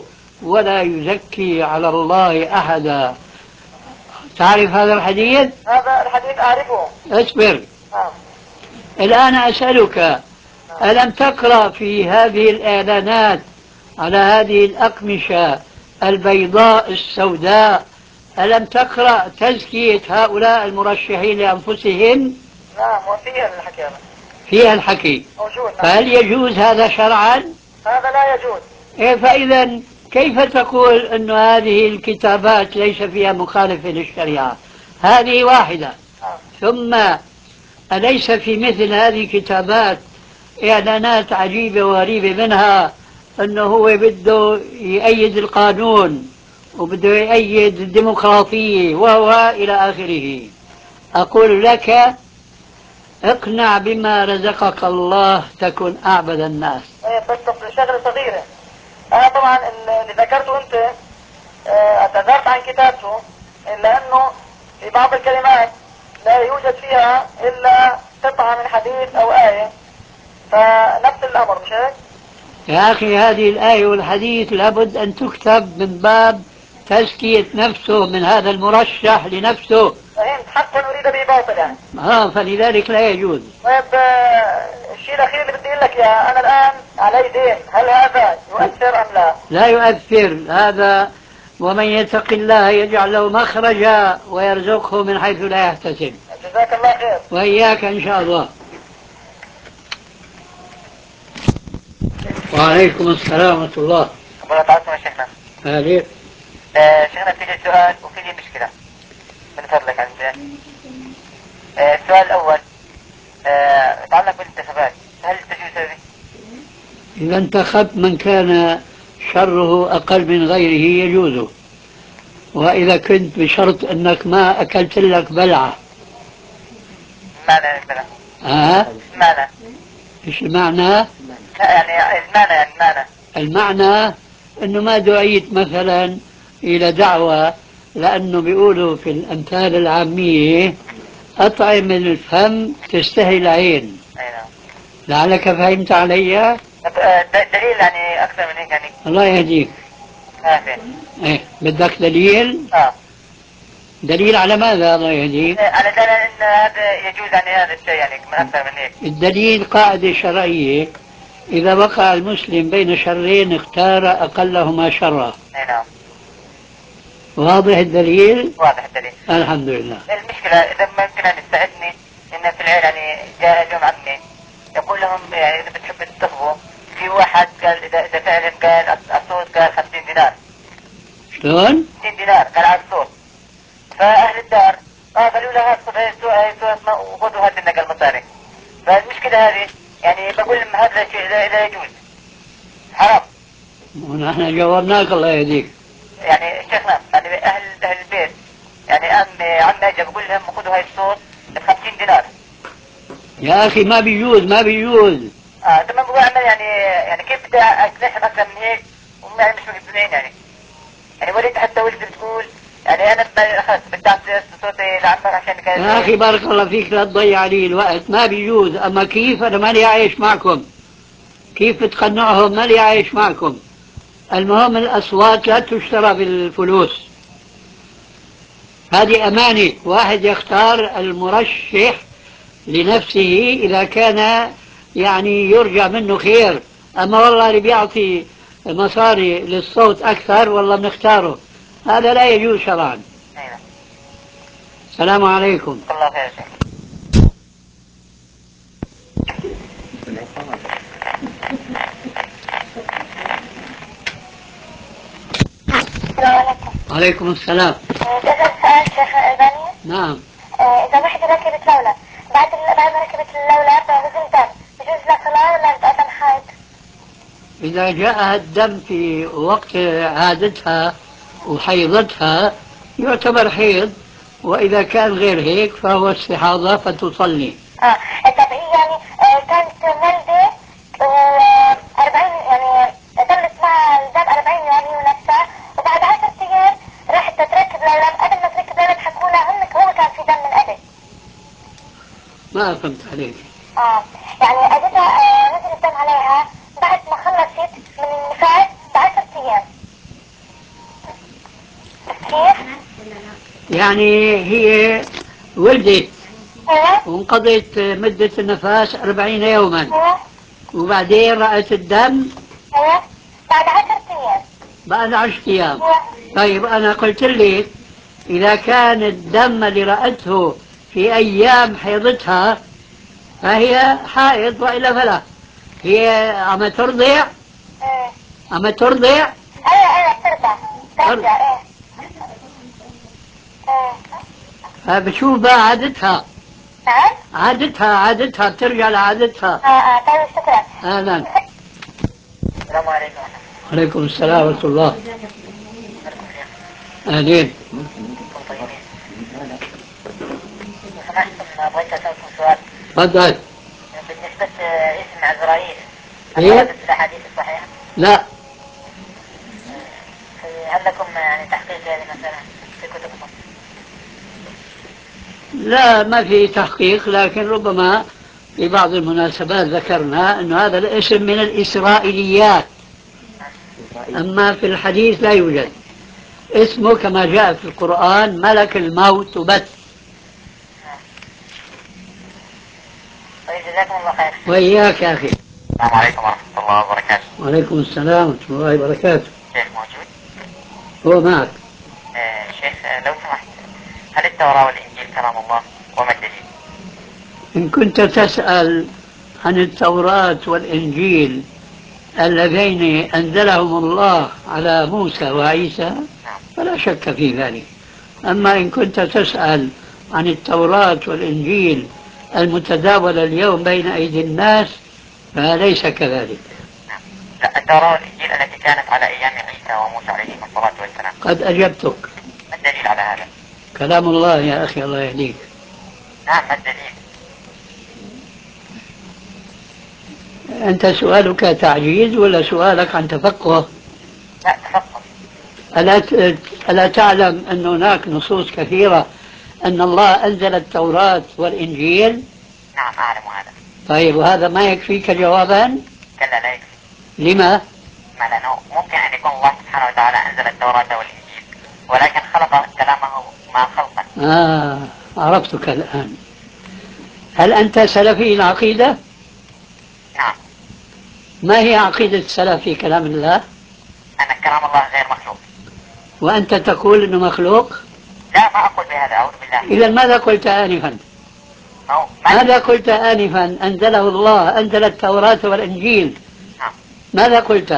ولا يزكي على الله أحدا. تعرف هذا الحديث؟ هذا الحديث أعرفه. اصبر. آه. الآن أسألك، ألم تقرأ في هذه الإعلانات على هذه الأقمشة البيضاء السوداء، ألم تقرأ تزكية هؤلاء المرشحين لأنفسهم؟ نعم، وفيها الحكي هذا. فيها الحكي موجود. نعم. فهل يجوز هذا شرعا؟ هذا لا يجوز. إيه، فإذا كيف تقول أن هذه الكتابات ليس فيها مخالفة للشريعة؟ هذه واحدة. آه. ثم أليس في مثل هذه الكتابات إعلانات عجيبة وغريبة، منها أنه هو بده يأيد القانون وبده يأيد الديمقراطية وهو إلى آخره. أقول لك اقنع بما رزقك الله تكن أعبد الناس. ايه بس شغلة صغيرة. أنا طبعا اللي ذكرته أنت اعتذرت عن كتابته، إلا أنه في بعض الكلمات لا يوجد فيها إلا قطعة من حديث أو آية، فنفس الأمر مش هيك؟ يا أخي هذه الآية والحديث لابد أن تكتب من باب تزكية نفسه من هذا المرشح لنفسه. فهمت، حقا أريد به باطل يعني. ها فلذلك لا يجوز. طيب الشيء الأخير اللي بدي أقول لك إياه، أنا الآن علي دين، هل هذا يؤثر أم لا؟ لا يؤثر هذا، ومن يتق الله يجعل له مخرجا ويرزقه من حيث لا يحتسب. جزاك الله خير. وإياك إن شاء الله. وعليكم السلام ورحمة الله. الله تعالى يا شيخنا. هذه آه شيخنا في لي سؤال وفي لي مشكلة من فضلك عندي. آه السؤال الأول آه يتعلق بالانتخابات، هل تجوز هذه؟ إذا انتخبت من كان شره أقل من غيره يجوز، وإذا كنت بشرط أنك ما أكلت لك بلعة. معنى البلع؟ ها؟ معنى؟ إيش المعنى؟ يعني المعنى يعني المعنى المعنى أنه ما دعيت مثلا إلى دعوة، لأنه بيقولوا في الأمثال العامية أطعم الفم تستهي العين. أي نعم. لعلك فهمت علي؟ دليل يعني أكثر من هيك يعني. الله يهديك. آه إيه بدك دليل؟ آه. دليل على ماذا الله يهديك؟ على دليل أن هذا يجوز يعني هذا الشيء يعني من أكثر من هيك. الدليل قاعدة شرعية، إذا وقع المسلم بين شرين اختار أقلهما شرا. أي نعم. واضح الدليل؟ واضح الدليل. الحمد لله. المشكلة إذا ممكن أن تساعدني إن في العيلة يعني جاء اليوم عمي يقول لهم يعني إذا بتحب تنتخبوا، في واحد قال إذا إذا فعلا قال الصوت قال خمسين دينار. شلون؟ خمسين دينار قال على الصوت. فأهل الدار آه قالوا له هات صوت وخذوا هات لنا قال مصاري. فالمشكلة هذه يعني بقول لهم هذا شيء لا يجوز، حرام. ونحن جاوبناك الله يهديك. يعني شيخنا يعني أهل أهل البيت يعني عمي عمي أجا بقول لهم خذوا هاي الصوت بخمسين دينار. يا أخي ما بيجوز ما بيجوز. اه تمام بقول عمي يعني يعني كيف بدي أتنحم أكثر من هيك وهم يعني مش مقتنعين يعني. يعني وليت حتى ولدي بتقول يعني أنا خلص بدي أعطي صوتي لعمك عشان كذا. يا أخي بارك الله فيك لا تضيع علي الوقت، ما بيجوز. أما كيف أنا مالي عايش معكم، كيف بتقنعهم مالي عايش معكم. المهم الأصوات لا تشترى بالفلوس، هذه أمانة. واحد يختار المرشح لنفسه إذا كان يعني يرجى منه خير. أما والله اللي بيعطي مصاري للصوت أكثر والله بنختاره، هذا لا يجوز شرعا. أيوة. السلام عليكم. الله خير شيخ. وعليكم السلام. إذا سؤال شيخ الألباني؟ نعم. إذا واحدة ركبت لولب بعد بعد ما ركبت اللولب نزل دم، يجوز لها صلاة ولا يبقى دم حائط؟ إذا جاءها الدم في وقت عادتها وحيضتها يعتبر حيض، وإذا كان غير هيك فهو استحاضة فتصلي. اه طب هي يعني آه كانت والدة آه أربعين يعني دمت مع الدم أربعين يوم ونفسها، وبعد عشرة أيام راحت تركب لولب، قبل ما تركب لولب حكوا لها هنك هو كان في دم من قبل. ما فهمت عليك. اه يعني اجتها آه نزل الدم عليها بعد ما خلصت من النفاس بعشرة ايام. كيف؟ يعني هي ولدت ايوه وانقضت مدة النفاس أربعين يوما ايوه وبعدين رأت الدم ايوه بعد عشرة ايام. بعد عشرة أيام. ايوه طيب أنا قلت لك إذا كان الدم اللي رأته في أيام حيضتها فهي حائض وإلا فلا. هي عم ترضع ايه عم ترضع ايوه ايوه بترجع بترجع ايه ايه فبشوف بقى عادتها نعم عادتها عادتها بترجع لعادتها. اه اه طيب شكرا. أهلا. السلام عليكم. عليكم السلام ورحمة الله. أهلين. كنتم طيبين. لو سمحتم بغيت أسألكم سؤال. تفضل. بالنسبة لاسم عزرائيل هل إيه؟ وردت في الأحاديث الصحيحة؟ لا هل لكم يعني تحقيق هذه المسألة في كتبكم؟ لا ما في تحقيق، لكن ربما في بعض المناسبات ذكرنا أن هذا الاسم من الإسرائيليات، أما في الحديث لا يوجد. اسمه كما جاء في القرآن ملك الموت بس. طيب جزاكم الله خير. وإياك يا أخي. السلام عليكم ورحمة الله وبركاته. وعليكم السلام ورحمة الله وبركاته. شيخ موجود؟ هو معك. آه شيخ لو سمحت، هل التوراة والإنجيل كلام الله وما الدليل؟ إن كنت تسأل عن التوراة والإنجيل اللذين أنزلهم الله على موسى وعيسى فلا شك في ذلك. أما إن كنت تسأل عن التوراة والإنجيل المتداولة اليوم بين أيدي الناس فليس كذلك. لا، التوراة والإنجيل التي كانت على أيام عيسى وموسى عليهم الصلاة والسلام. قد أجبتك. ما الدليل على هذا؟ كلام الله يا أخي الله يهديك. نعم، ما الدليل؟ أنت سؤالك تعجيز ولا سؤالك عن تفقه؟ لا، تفضل. ألا ت- ألا تعلم أن هناك نصوص كثيرة أن الله أنزل التوراة والإنجيل؟ نعم أعلم هذا. طيب وهذا ما يكفيك جوابا؟ كلا لا يكفي. لما؟ ما لأنه ممكن أن يكون الله سبحانه وتعالى أنزل التوراة والإنجيل ولكن خلق كلامه ما خلقا. آه عرفتك الآن. هل أنت سلفي العقيدة؟ نعم. ما هي عقيدة السلف في كلام الله؟ أن كلام الله غير مخلوق. وأنت تقول أنه مخلوق؟ لا، ما أقول بهذا، أعوذ بالله. إذا ماذا قلت آنفا؟ أو ما ماذا قلت آنفا؟ أنزله الله، أنزل التوراة والإنجيل. نعم. ماذا قلت؟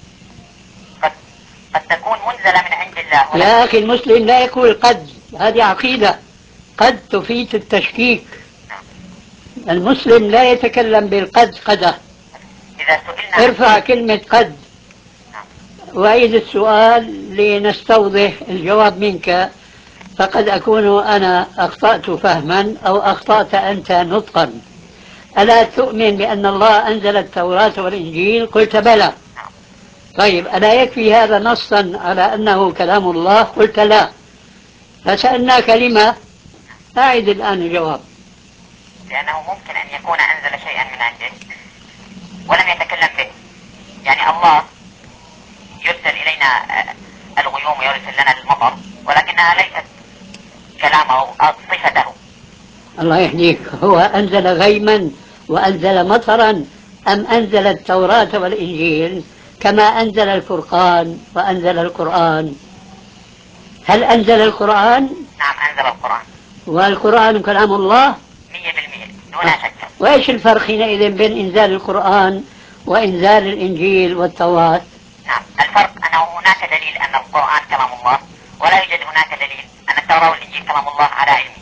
قد قد تكون منزلة من عند الله ولكن... يا أخي المسلم لا يقول قد، هذه عقيدة. قد تفيد التشكيك. نعم. المسلم لا يتكلم بالقد قده. إذا سئلنا... ارفع كلمة قد. نعم. وأعيد السؤال لنستوضح الجواب منك، فقد أكون أنا أخطأت فهما أو أخطأت أنت نطقا. ألا تؤمن بأن الله أنزل التوراة والإنجيل؟ قلت بلى. نعم. طيب ألا يكفي هذا نصا على أنه كلام الله؟ قلت لا. فسألناك لما؟ أعد الآن الجواب. لأنه ممكن أن يكون أنزل شيئا من عنده ولم يتكلم به. يعني الله يرسل إلينا الغيوم ويرسل لنا المطر ولكنها ليست كلامه أو صفته. الله يهديك. هو أنزل غيما وأنزل مطرا أم أنزل التوراة والإنجيل كما أنزل الفرقان وأنزل القرآن؟ هل أنزل القرآن؟ نعم، أنزل القرآن. والقرآن كلام الله مية بالمية دون شك. وإيش الفرق حينئذ بين إنزال القرآن وإنزال الإنجيل والتوراة؟ نعم، الفرق أنه هناك دليل أن القرآن كلام الله ولا يوجد هناك دليل أن التوراة والإنجيل كلام الله على علمه.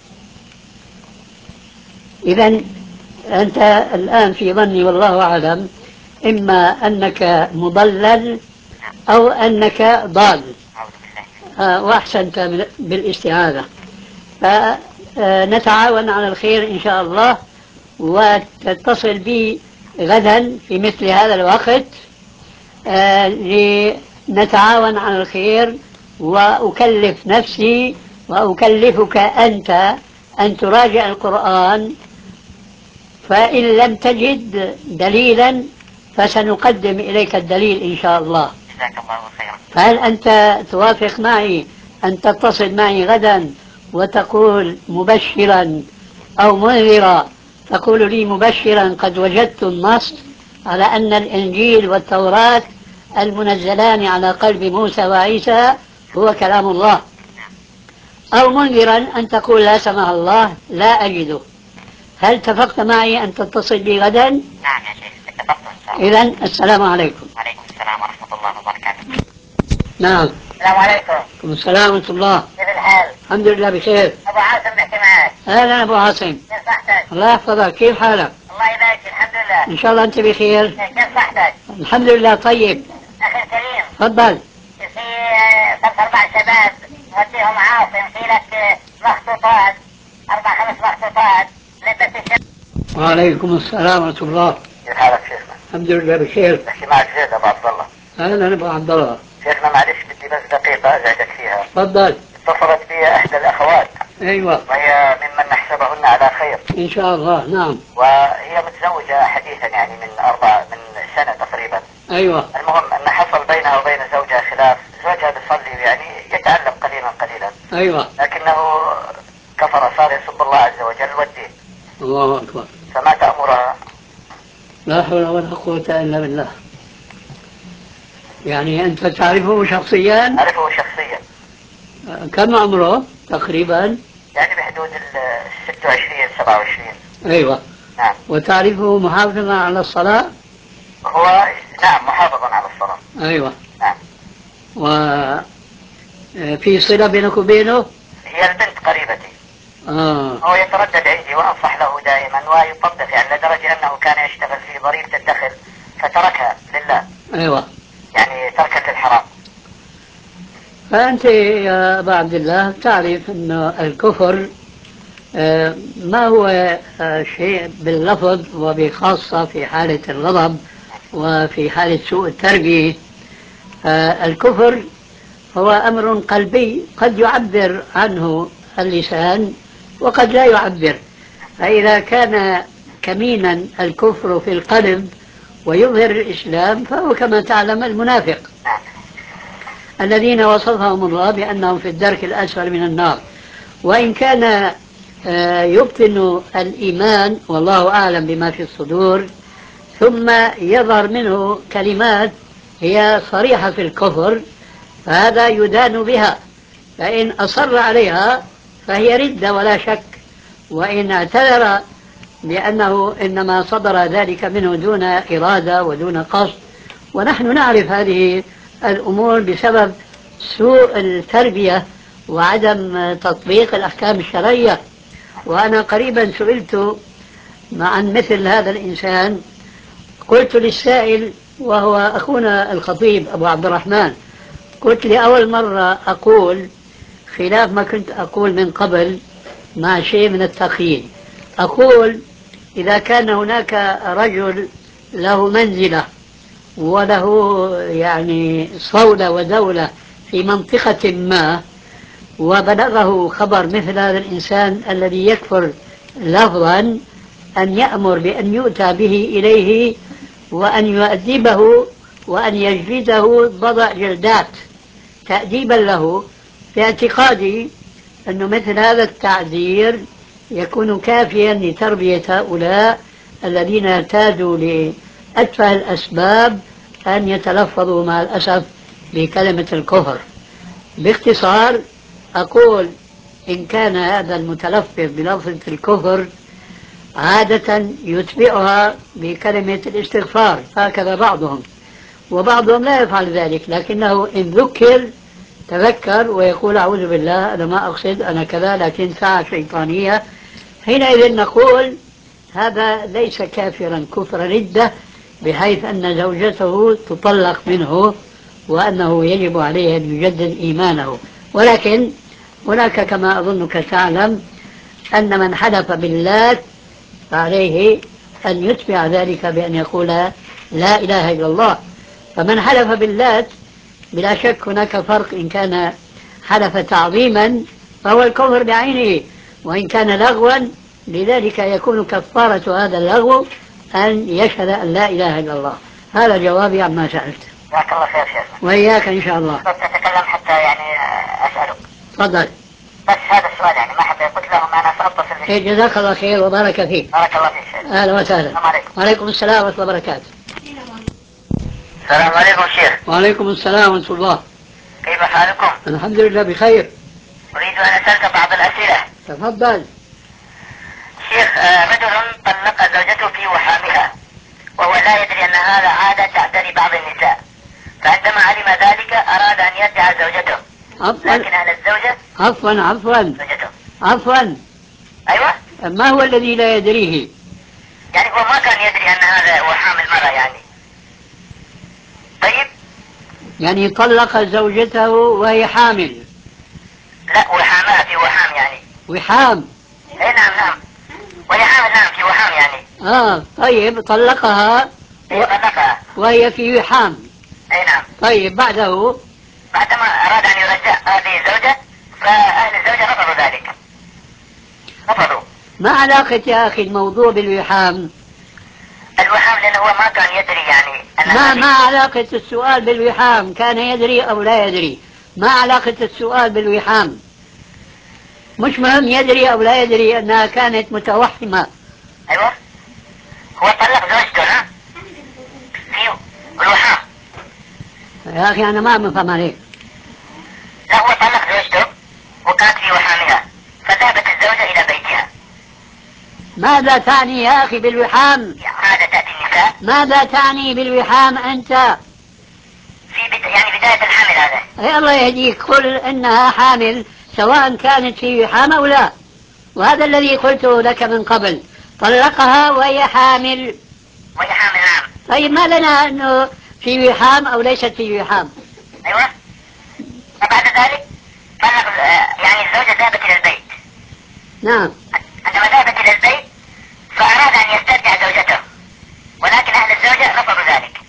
إذا أنت الآن في ظني والله أعلم إما أنك مضلل أو أنك ضال. أعوذ بالله. آه وأحسنت بالاستعاذة. فنتعاون على الخير إن شاء الله، وتتصل بي غدا في مثل هذا الوقت آه لنتعاون على الخير، وأكلف نفسي وأكلفك أنت أن تراجع القرآن، فإن لم تجد دليلا فسنقدم إليك الدليل إن شاء الله. جزاك الله خيرا. فهل أنت توافق معي أن تتصل معي غدا وتقول مبشرا أو منذرا، تقول لي مبشرا قد وجدت النص على أن الإنجيل والتوراة المنزلان على قلب موسى وعيسى هو كلام الله، أو منذرا أن تقول لا سمح الله لا أجده. هل اتفقت معي أن تتصل بي غدا؟ نعم يا شيخ اتفقت إن شاء الله. إذن السلام عليكم. وعليكم السلام ورحمة الله وبركاته. نعم. السلام عليكم. وعليكم السلام ورحمة الله. كيف الحال؟ الحمد لله بخير. أبو عاصم بحكي معك. أهلا أبو عاصم. كيف صحتك؟ الله يحفظك، كيف حالك؟ الله يبارك الحمد لله. إن شاء الله أنت بخير. كيف صحتك؟ الحمد لله طيب. أخي الكريم. تفضل. في ثلاث أربع شباب وديهم عاصم في لك مخطوطات أربع خمس مخطوطات لبس الشباب. وعليكم السلام ورحمة الله. كيف حالك شيخنا؟ الحمد لله بخير. بحكي معك زيد أبو عبد الله. أهلا أبو عبد الله. شيخنا معلش بدي بس دقيقة أزعجك فيها. تفضل. اتصلت بي إحدى الأخوات. أيوة. وهي ممن نحسبهن على خير. إن شاء الله. نعم. وهي متزوجة حديثا يعني من أربع من سنة تقريبا. أيوة. المهم أن حصل بينها وبين زوجها خلاف، زوجها بيصلي يعني يتعلم قليلا قليلا. أيوة. لكنه كفر صار يسب الله عز وجل والدين. الله أكبر. فما تأمرها؟ لا حول ولا قوة إلا بالله. يعني أنت تعرفه شخصيا؟ أعرفه شخصيا. كم عمره تقريبا؟ يعني بحدود ال ستة وعشرين سبعة وعشرين. أيوة. نعم. وتعرفه محافظا على الصلاة؟ هو نعم محافظا على الصلاة. أيوة. نعم. وفي صلة بينك وبينه؟ هي البنت قريبتي. آه. هو يتردد عندي وأنصح له دائما ويطبق يعني لدرجة أنه كان يشتغل في ضريبة الدخل فتركها لله. أيوة. يعني تركت للحرام. فأنت يا أبا عبد الله تعرف أن الكفر ما هو شيء باللفظ وبخاصة في حالة الغضب وفي حالة سوء التربية. الكفر هو أمر قلبي قد يعبر عنه اللسان وقد لا يعبر. فإذا كان كمينا الكفر في القلب ويظهر الإسلام فهو كما تعلم المنافق الذين وصفهم الله بأنهم في الدرك الأسفل من النار. وإن كان يبطن الإيمان والله أعلم بما في الصدور ثم يظهر منه كلمات هي صريحة في الكفر فهذا يدان بها، فإن أصر عليها فهي ردة ولا شك، وإن اعتذر بأنه إنما صدر ذلك منه دون إرادة ودون قصد، ونحن نعرف هذه الأمور بسبب سوء التربية وعدم تطبيق الأحكام الشرعية. وأنا قريبا سئلت عن مثل هذا الإنسان، قلت للسائل وهو أخونا الخطيب أبو عبد الرحمن، قلت لأول مرة أقول خلاف ما كنت أقول من قبل مع شيء من التقييد، أقول إذا كان هناك رجل له منزلة وله يعني صولة ودولة في منطقة ما وبلغه خبر مثل هذا الإنسان الذي يكفر لفظا أن يأمر بأن يؤتى به إليه وأن يؤدبه وأن يجلده بضع جلدات تأديبا له، في اعتقادي أنه مثل هذا التعذير يكون كافيا لتربية هؤلاء الذين اعتادوا لأتفه الأسباب أن يتلفظوا مع الأسف بكلمة الكفر. باختصار أقول إن كان هذا المتلفظ بلفظة الكفر عادة يتبعها بكلمة الاستغفار، هكذا بعضهم، وبعضهم لا يفعل ذلك، لكنه إن ذكر تذكر ويقول أعوذ بالله أنا ما أقصد أنا كذا لكن ساعة شيطانية، حينئذ نقول هذا ليس كافرا كفر ردة بحيث أن زوجته تطلق منه وأنه يجب عليه أن يجدد إيمانه. ولكن هناك كما أظنك تعلم أن من حلف باللات فعليه أن يتبع ذلك بأن يقول لا إله إلا الله. فمن حلف باللات بلا شك هناك فرق، إن كان حلف تعظيما فهو الكفر بعينه، وإن كان لغوا لذلك يكون كفارة هذا اللغو أن يشهد أن لا إله إلا الله. هذا جوابي عما سألت. جزاك الله خير شيخ. وإياك إن شاء الله. تتكلم حتى يعني أسألك. تفضل. بس هذا السؤال يعني ما حد قلت لهم أنا سأتصل بك. إيه جزاك الله خير وبارك فيك. بارك الله فيك شيخ. أهلا وسهلا. السلام عليكم. وعليكم السلام ورحمة الله وبركاته. السلام عليكم شيخ. وعليكم السلام ورحمة الله. كيف حالكم؟ الحمد لله بخير. أريد أن أسألك بعض الأسئلة. تفضل. شيخ، رجل طلق زوجته في وحامها وهو لا يدري أن هذا عادة تعتري بعض النساء، فعندما علم ذلك أراد أن يرجع زوجته. عفوا لكن أهل الزوجة عفوا عفوا زوجته. عفوا أيوة. ما هو الذي لا يدريه؟ يعني هو ما كان يدري أن هذا هو حامل مرة يعني. طيب. يعني طلق زوجته وهي حامل. لا، وحامها في وحام يعني. وحام. اي نعم نعم. وهي حامل نعم في وحام يعني. اه طيب طلقها و... طلقها وهي في وحام. اي نعم. طيب بعده بعدما اراد ان يرجع هذه الزوجة فاهل الزوجة رفضوا ذلك. رفضوا. ما علاقة يا اخي الموضوع بالوحام؟ الوحام لانه هو ما كان يدري يعني أن ما ما علاقة السؤال بالوحام؟ كان يدري او لا يدري؟ ما علاقة السؤال بالوحام؟ مش مهم يدري او لا يدري انها كانت متوحمة. ايوه. هو طلق زوجته ها في الوحام. يا اخي انا ما مفهم عليك. لا، هو طلق زوجته وكانت في وحامها فذهبت الزوجة الى بيتها. ماذا تعني يا اخي بالوحام؟ عادة تأتي النساء. ماذا تعني بالوحام انت؟ في بد... يعني بداية الحمل هذا. يا الله يهديك، قل انها حامل سواء كانت في وحام او لا، وهذا الذي قلته لك من قبل. طلقها وهي حامل. وهي حامل نعم. طيب ما لنا انه في وحام او ليست في وحام؟ ايوه. فبعد ذلك طلق يعني الزوجة ذهبت الى البيت. نعم. عندما ذهبت الى البيت فاراد ان يسترجع زوجته، ولكن اهل الزوجة رفضوا ذلك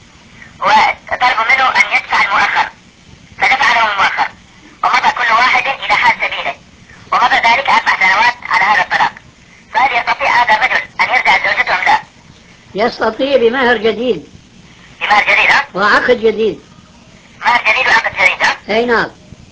وطلبوا منه ان يدفع المؤخر، فدفع لهم المؤخر ومضى كل واحد الى حال سبيله، ومضى ذلك اربع سنوات على هذا الطلاق. فهل يستطيع هذا الرجل ان يرجع زوجته ام لا؟ يستطيع بمهر جديد. بمهر جديد ها؟ وعقد جديد. مهر جديد وعقد جديد ها؟ اي نعم.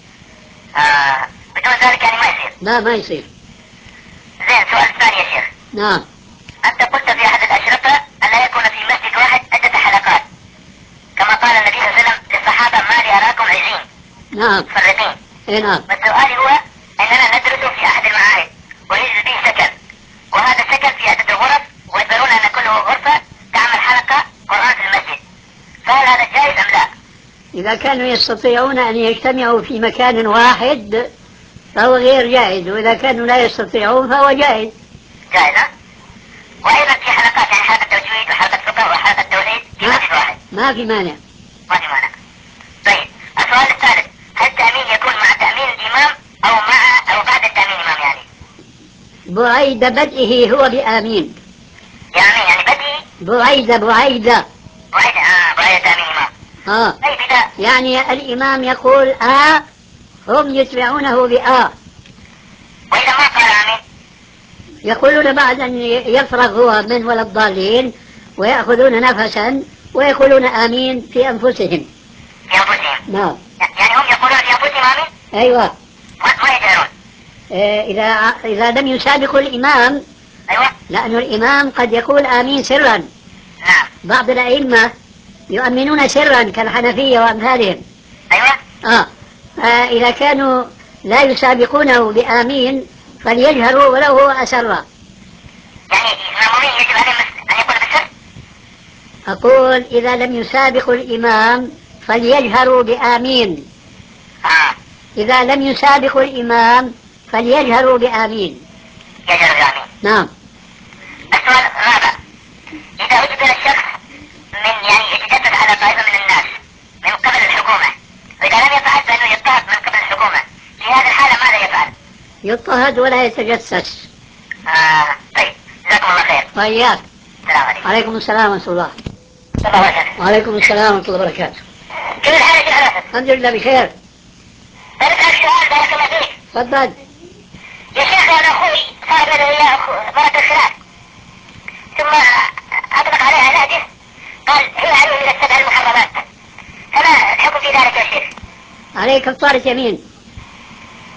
آه بدون ذلك يعني ما يصير. لا ما يصير. زين، سؤال ثاني يا شيخ. نعم. أنت قلت في أحد الأشرطة أن لا يكون في مسجد واحد عدة حلقات، كما قال النبي صلى الله عليه وسلم للصحابة ما لي أراكم عزين. نعم. مفرقين. اي نعم. والسؤال هو أننا ندرس في أحد المعاهد ونجد به سكن، وهذا السكن في عدة غرف، ويخبرون أن كل غرفة تعمل حلقة قرآن في المسجد، فهل هذا جائز أم لا؟ إذا كانوا يستطيعون أن يجتمعوا في مكان واحد فهو غير جائز، وإذا كانوا لا يستطيعون فهو جائز. جائز ها؟ وأيضا في حلقات يعني حلقة توجيه وحلقة فقه وحلقة توحيد في مسجد واحد. ما في مانع. ما في مانع. طيب، السؤال الثالث، هل التأمين يكون مع تأمين الإمام أو مع أو بعد التأمين الإمام يعني؟ بعيد بدئه هو بآمين. يعني يعني بدئي؟ بعيد بعيد. بعيد آه بعيد تأمين الإمام. آه. طيب إذا يعني الإمام يقول آ هم يتبعونه بآ. وإذا ما قال آمين؟ يقولون بعد أن يفرغ هو من ولا الضالين ويأخذون نفسا ويقولون آمين في أنفسهم. في أنفسهم. نعم. يعني هم يقولون في أنفسهم آمين؟ أيوة. ما, ما يجهرون. إيه إذا إذا لم يسابقوا الإمام. أيوة. لأن الإمام قد يقول آمين سرا. نعم. بعض الأئمة يؤمنون سرا كالحنفية وأمثالهم. أيوة. آه. فإذا كانوا لا يسابقونه بآمين فليجهروا ولو هو أسرا. يعني المأمومين يجب عليهم أن يقولوا بالسر؟ أقول إذا لم يسابقوا الإمام فليجهروا بآمين. آه. إذا لم يسابقوا الإمام فليجهروا بآمين. يجهروا بآمين. نعم. السؤال الرابع، إذا وجد الشخص من يعني يتجسس على طائفة من الناس من قبل الحكومة، وإذا لم يفعل فإنه يضطهد من قبل الحكومة، في هذه الحالة ماذا يفعل؟ يضطهد ولا يتجسس. آه طيب، جزاكم الله خير. وإياك. السلام عليكم. عليكم السلام ورحمة الله. الله وبركاته. وعليكم السلام ورحمة الله وبركاته. كيف الحال يا شيخ؟ الحمد لله بخير. بسألك سؤال بارك الله فيك. تفضل. يا شيخ أنا أخوي صار بيني وياه مرة الخلاف، ثم أطلق عليها نهجه قال هي علم من السبع المحرمات، فما الحكم في ذلك يا شيخ؟ عليه كفارة يمين.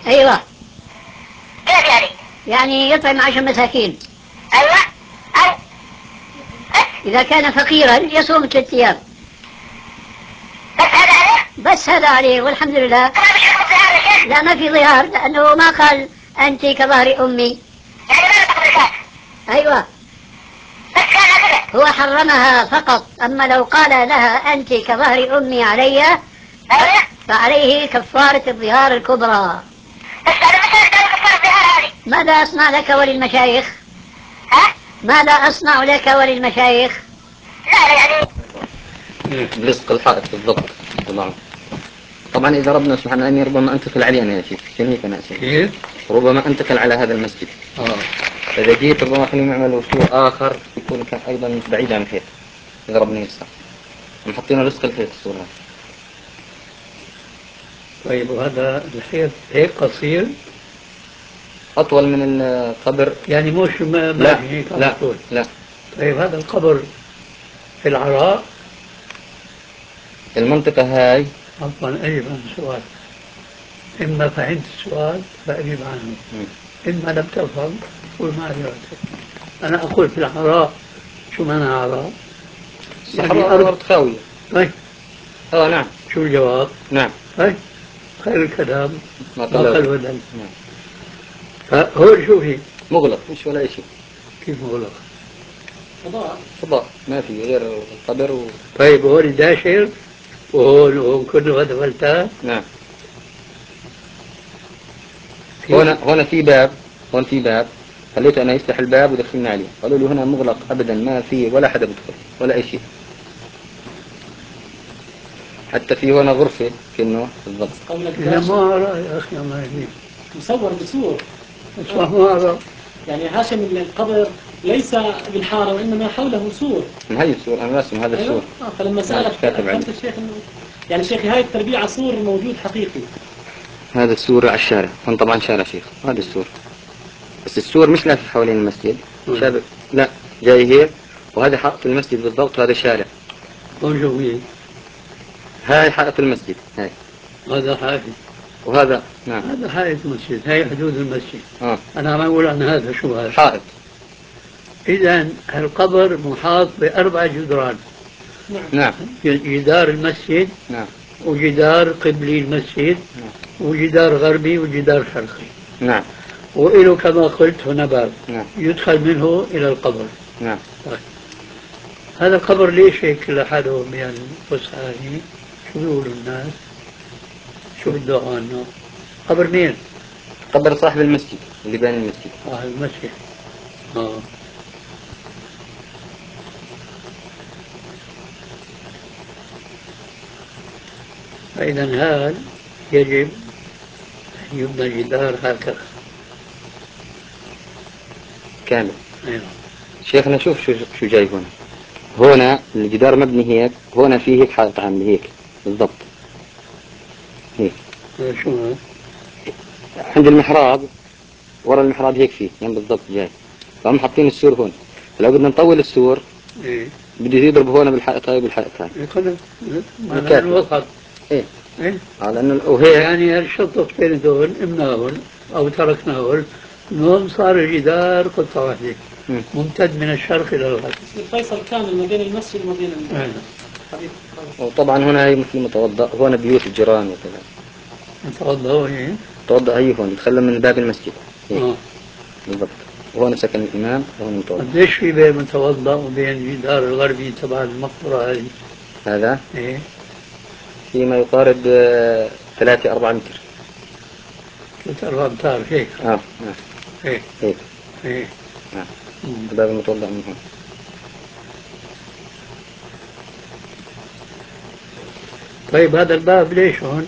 أيوة. كيف يعني؟ يعني يطعم عشر مساكين. أيوة. أو إذا كان فقيرا يصوم ثلاثة أيام. بس هذا عليه؟ بس هذا عليه والحمد لله. طبعا مش حكم ظهار يا شيخ. لا ما في ظهار، لأنه ما قال أنت كظهر أمي. يعني ما نطق بالكاف. أيوة. بس كان هكذا. هو حرمها فقط، أما لو قال لها أنت كظهر أمي علي أيوة. فعليه كفارة الظهار الكبرى. بس هذا مثلا كان كفارة الظهار هذه. ماذا أصنع لك وللمشايخ؟ ها؟ ماذا أصنع لك وللمشايخ؟ لا لا يعني لصق الحائط بالضبط. طبعا طبعا إذا ربنا سبحانه أني ربما أنتقل علينا يا شيخ كيف أنا أسأل كيف؟ ربما أنتقل على هذا المسجد آه. إذا جيت ربما خليهم يعملوا سوء آخر يكون كان أيضا بعيد عن الحيط إذا ربنا يسر محطينه لصق الحيط الصورة. طيب وهذا الحيط هيك قصير؟ أطول من القبر. يعني مش ما لا هيك لا طول. لا. طيب هذا القبر في العراء؟ المنطقة هاي عفوا أجب عن السؤال. إما فهمت السؤال فأجب عنه، إما لم تفهم قل ما أدركت. أنا أقول في العراء. شو معنى عراء؟ صحراء أرض خاوية. طيب آه نعم. شو الجواب؟ نعم. طيب خير الكلام ما ما قال ودل. نعم. فهو شو في؟ مغلق مش ولا شيء. كيف مغلق؟ فضاء فضاء ما في غير القبر و... طيب هون داشر وهون وهون كله هذا فلتان. نعم. هنا هنا في باب هون في باب خليته أنا يفتح الباب ودخلنا عليه قالوا لي هنا مغلق أبدا ما في ولا حدا بدخل ولا أي شيء. حتى في هنا غرفة كأنه بالضبط. إذا ما أرى يا أخي الله يهديك مصور بصور. ما أرى. يعني هاشم القبر ليس بالحارة وإنما حوله سور. ما هي السور أنا راسم هذا السور. آه فلما سألت قالت الشيخ إنه يعني شيخ هاي التربية سور موجود حقيقي. هذا السور على الشارع هون طبعا شارع شيخ هذا السور بس السور مش لافف حوالين المسجد شابك لا جاي هيك وهذا حائط المسجد بالضبط وهذا الشارع. هون شو في؟ هاي حائط المسجد هاي. هذا حائط. وهذا نعم. هذا حائط مسجد. هاي حدود المسجد. آه. أنا عم أقول عن هذا شو هذا؟ حائط. إذا القبر محاط بأربع جدران. نعم. جدار المسجد. نعم. وجدار قبلي المسجد. نعم. وجدار غربي وجدار شرقي. نعم. وإله كما قلت هنا باب. نعم. يدخل منه إلى القبر. نعم. طيب. هذا القبر ليش هيك لحالهم يعني الفسحة هذه؟ شو بيقولوا الناس؟ شو بدعوا عنه؟ قبر مين؟ قبر صاحب المسجد اللي بين المسجد. آه المسجد. آه. فإذا هذا يجب أن يبنى جدار هكذا كامل. أيوة. شيخنا شوف شو شو جاي هنا. هنا الجدار مبني هيك هنا فيه هيك حائط عامل هيك بالضبط هيك. شو هذا؟ عند المحراب ورا المحراب هيك فيه يعني بالضبط جاي فهم حاطين السور هون لو بدنا نطول السور إيه؟ بده يضرب هون بالحائط هاي وبالحائط هاي. يقول معناه الوسط. إيه؟ إيه؟ على إنه وهيك يعني الشطط بين دول إمناهن أو تركناهن المهم صار الجدار قطعة واحدة ممتد من الشرق إلى الغرب. فيصل كامل ما بين المسجد وما بين الحديث. وطبعا هنا هي مثل متوضأ هنا بيوت الجيران وكذا. متوضأ إيه؟ متوضأ هي هون يتخلى من باب المسجد. إيه؟ آه. بالضبط. وهون سكن الإمام وهون متوضأ. قديش في بين متوضأ وبين الجدار الغربي تبع المقبرة هذه؟ هذا؟ إيه؟ فيما يقارب آه ثلاثة أربعة متر. ثلاثة أربعة أمتار هيك. آه. آه. هيك. هيك. إيه. آه. باب المتوضأ من هون. طيب هذا الباب ليش هون؟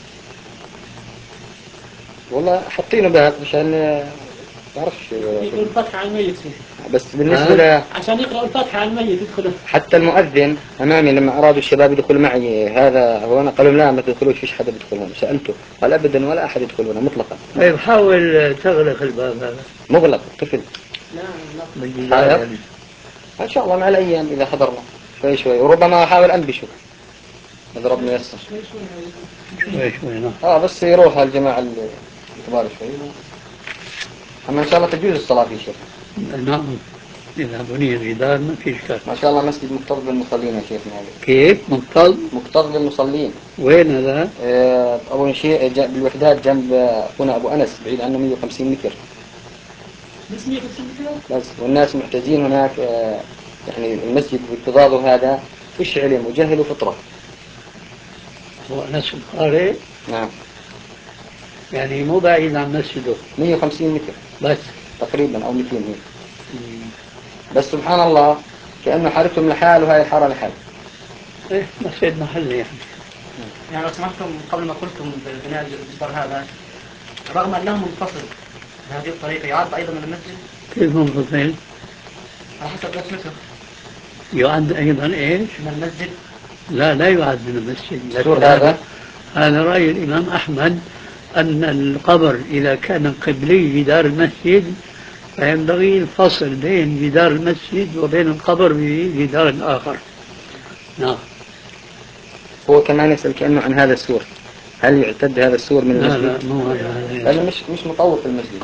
والله حاطينه باب عشان ما بعرفش يقرأوا الفاتحة على الميت. بس بالنسبة ل عشان يقرأوا الفاتحة على الميت يدخلوا. حتى المؤذن أمامي لما أرادوا الشباب يدخلوا معي هذا هنا قالوا لا ما تدخلوش فيش حدا بيدخل هنا. سألته قال أبدا ولا أحد يدخل هنا مطلقا. طيب حاول تغلق الباب هذا. مغلق طفل. لا بالجدار يعني. إن شاء الله مع الأيام إذا حضرنا شوي شوي وربما أحاول أنبشه إذا ربنا ييسر. شوي شوي نعم. آه بس يروح الجماعة اللي كبار شوي. أما إن شاء الله تجوز الصلاة فيه شيخ. نعم، إذا بني الجدار ما في إشكال. ما شاء الله مسجد مكتظ بالمصلين يا شيخنا هذا. كيف مكتظ؟ مكتظ بالمصلين. وين هذا؟ آه، أول شيء بالوحدات جنب هنا أبو أنس، بعيد عنه مئة وخمسين متر. بس مئة وخمسين متر؟ بس والناس محتاجين هناك. آه، يعني المسجد باكتظاظه هذا فيش علم وجهل وفطرة. هو أنس القارئ؟ نعم. يعني مو بعيد عن مسجده. مئة وخمسين متر بس تقريبا أو مئتين هيك. بس سبحان الله كأنه حارتهم لحال وهاي الحارة لحال. إيه مسجد محلي يعني. يعني لو سمحتم قبل ما قلتم ببناء الجدار هذا، رغم أنه منفصل بهذه الطريقة يعد أيضا من المسجد؟ كيف منفصل؟ على حسب رسمته. يعد أيضا إيش؟ من المسجد؟ لا لا يعد من المسجد. السور هذا هذا رأي الإمام أحمد أن القبر إذا كان قبلي جدار المسجد فينبغي الفصل بين جدار المسجد وبين القبر بجدار آخر. نعم. هو كمان يسأل كأنه عن هذا السور، هل يعتد هذا السور من المسجد؟ لا لا مو هذا. هذا مش مش مطوف المسجد.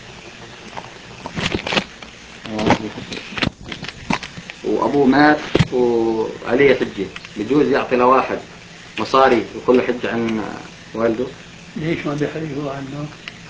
وأبوه مات وعليه حجة، بجوز يعطي لواحد مصاري وكل حج عن والده؟ ليش ما بيحرجوا عنه؟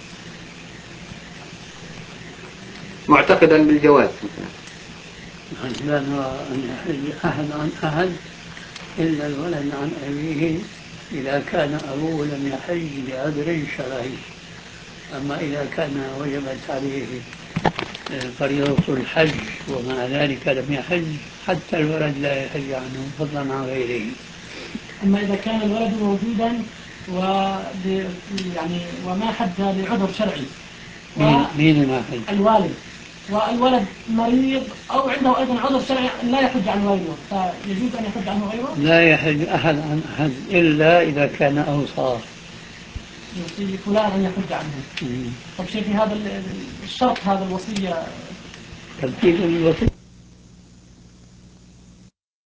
معتقدا بالجواز. لا نرى أن يحج أحد عن أحد إلا الولد عن أبيه إذا كان أبوه لم يحج بعذر شرعي. أما إذا كان وجبت عليه فريضة الحج ومع ذلك لم يحج حتى الولد لا يحج عنه فضلا عن غيره. أما إذا كان الولد موجودا و يعني وما حج لعذر شرعي. مين مين ما حج؟ الوالد. والولد مريض أو عنده أيضا عذر شرعي لا يحج عن غيره، فيجوز أن يحج عنه غيره؟ لا يحج أحد عن أحد إلا إذا كان أوصى. يوصي فلان أن يحج عنه. طب شيخي هذا الشرط هذا الوصية تنفيذ الوصية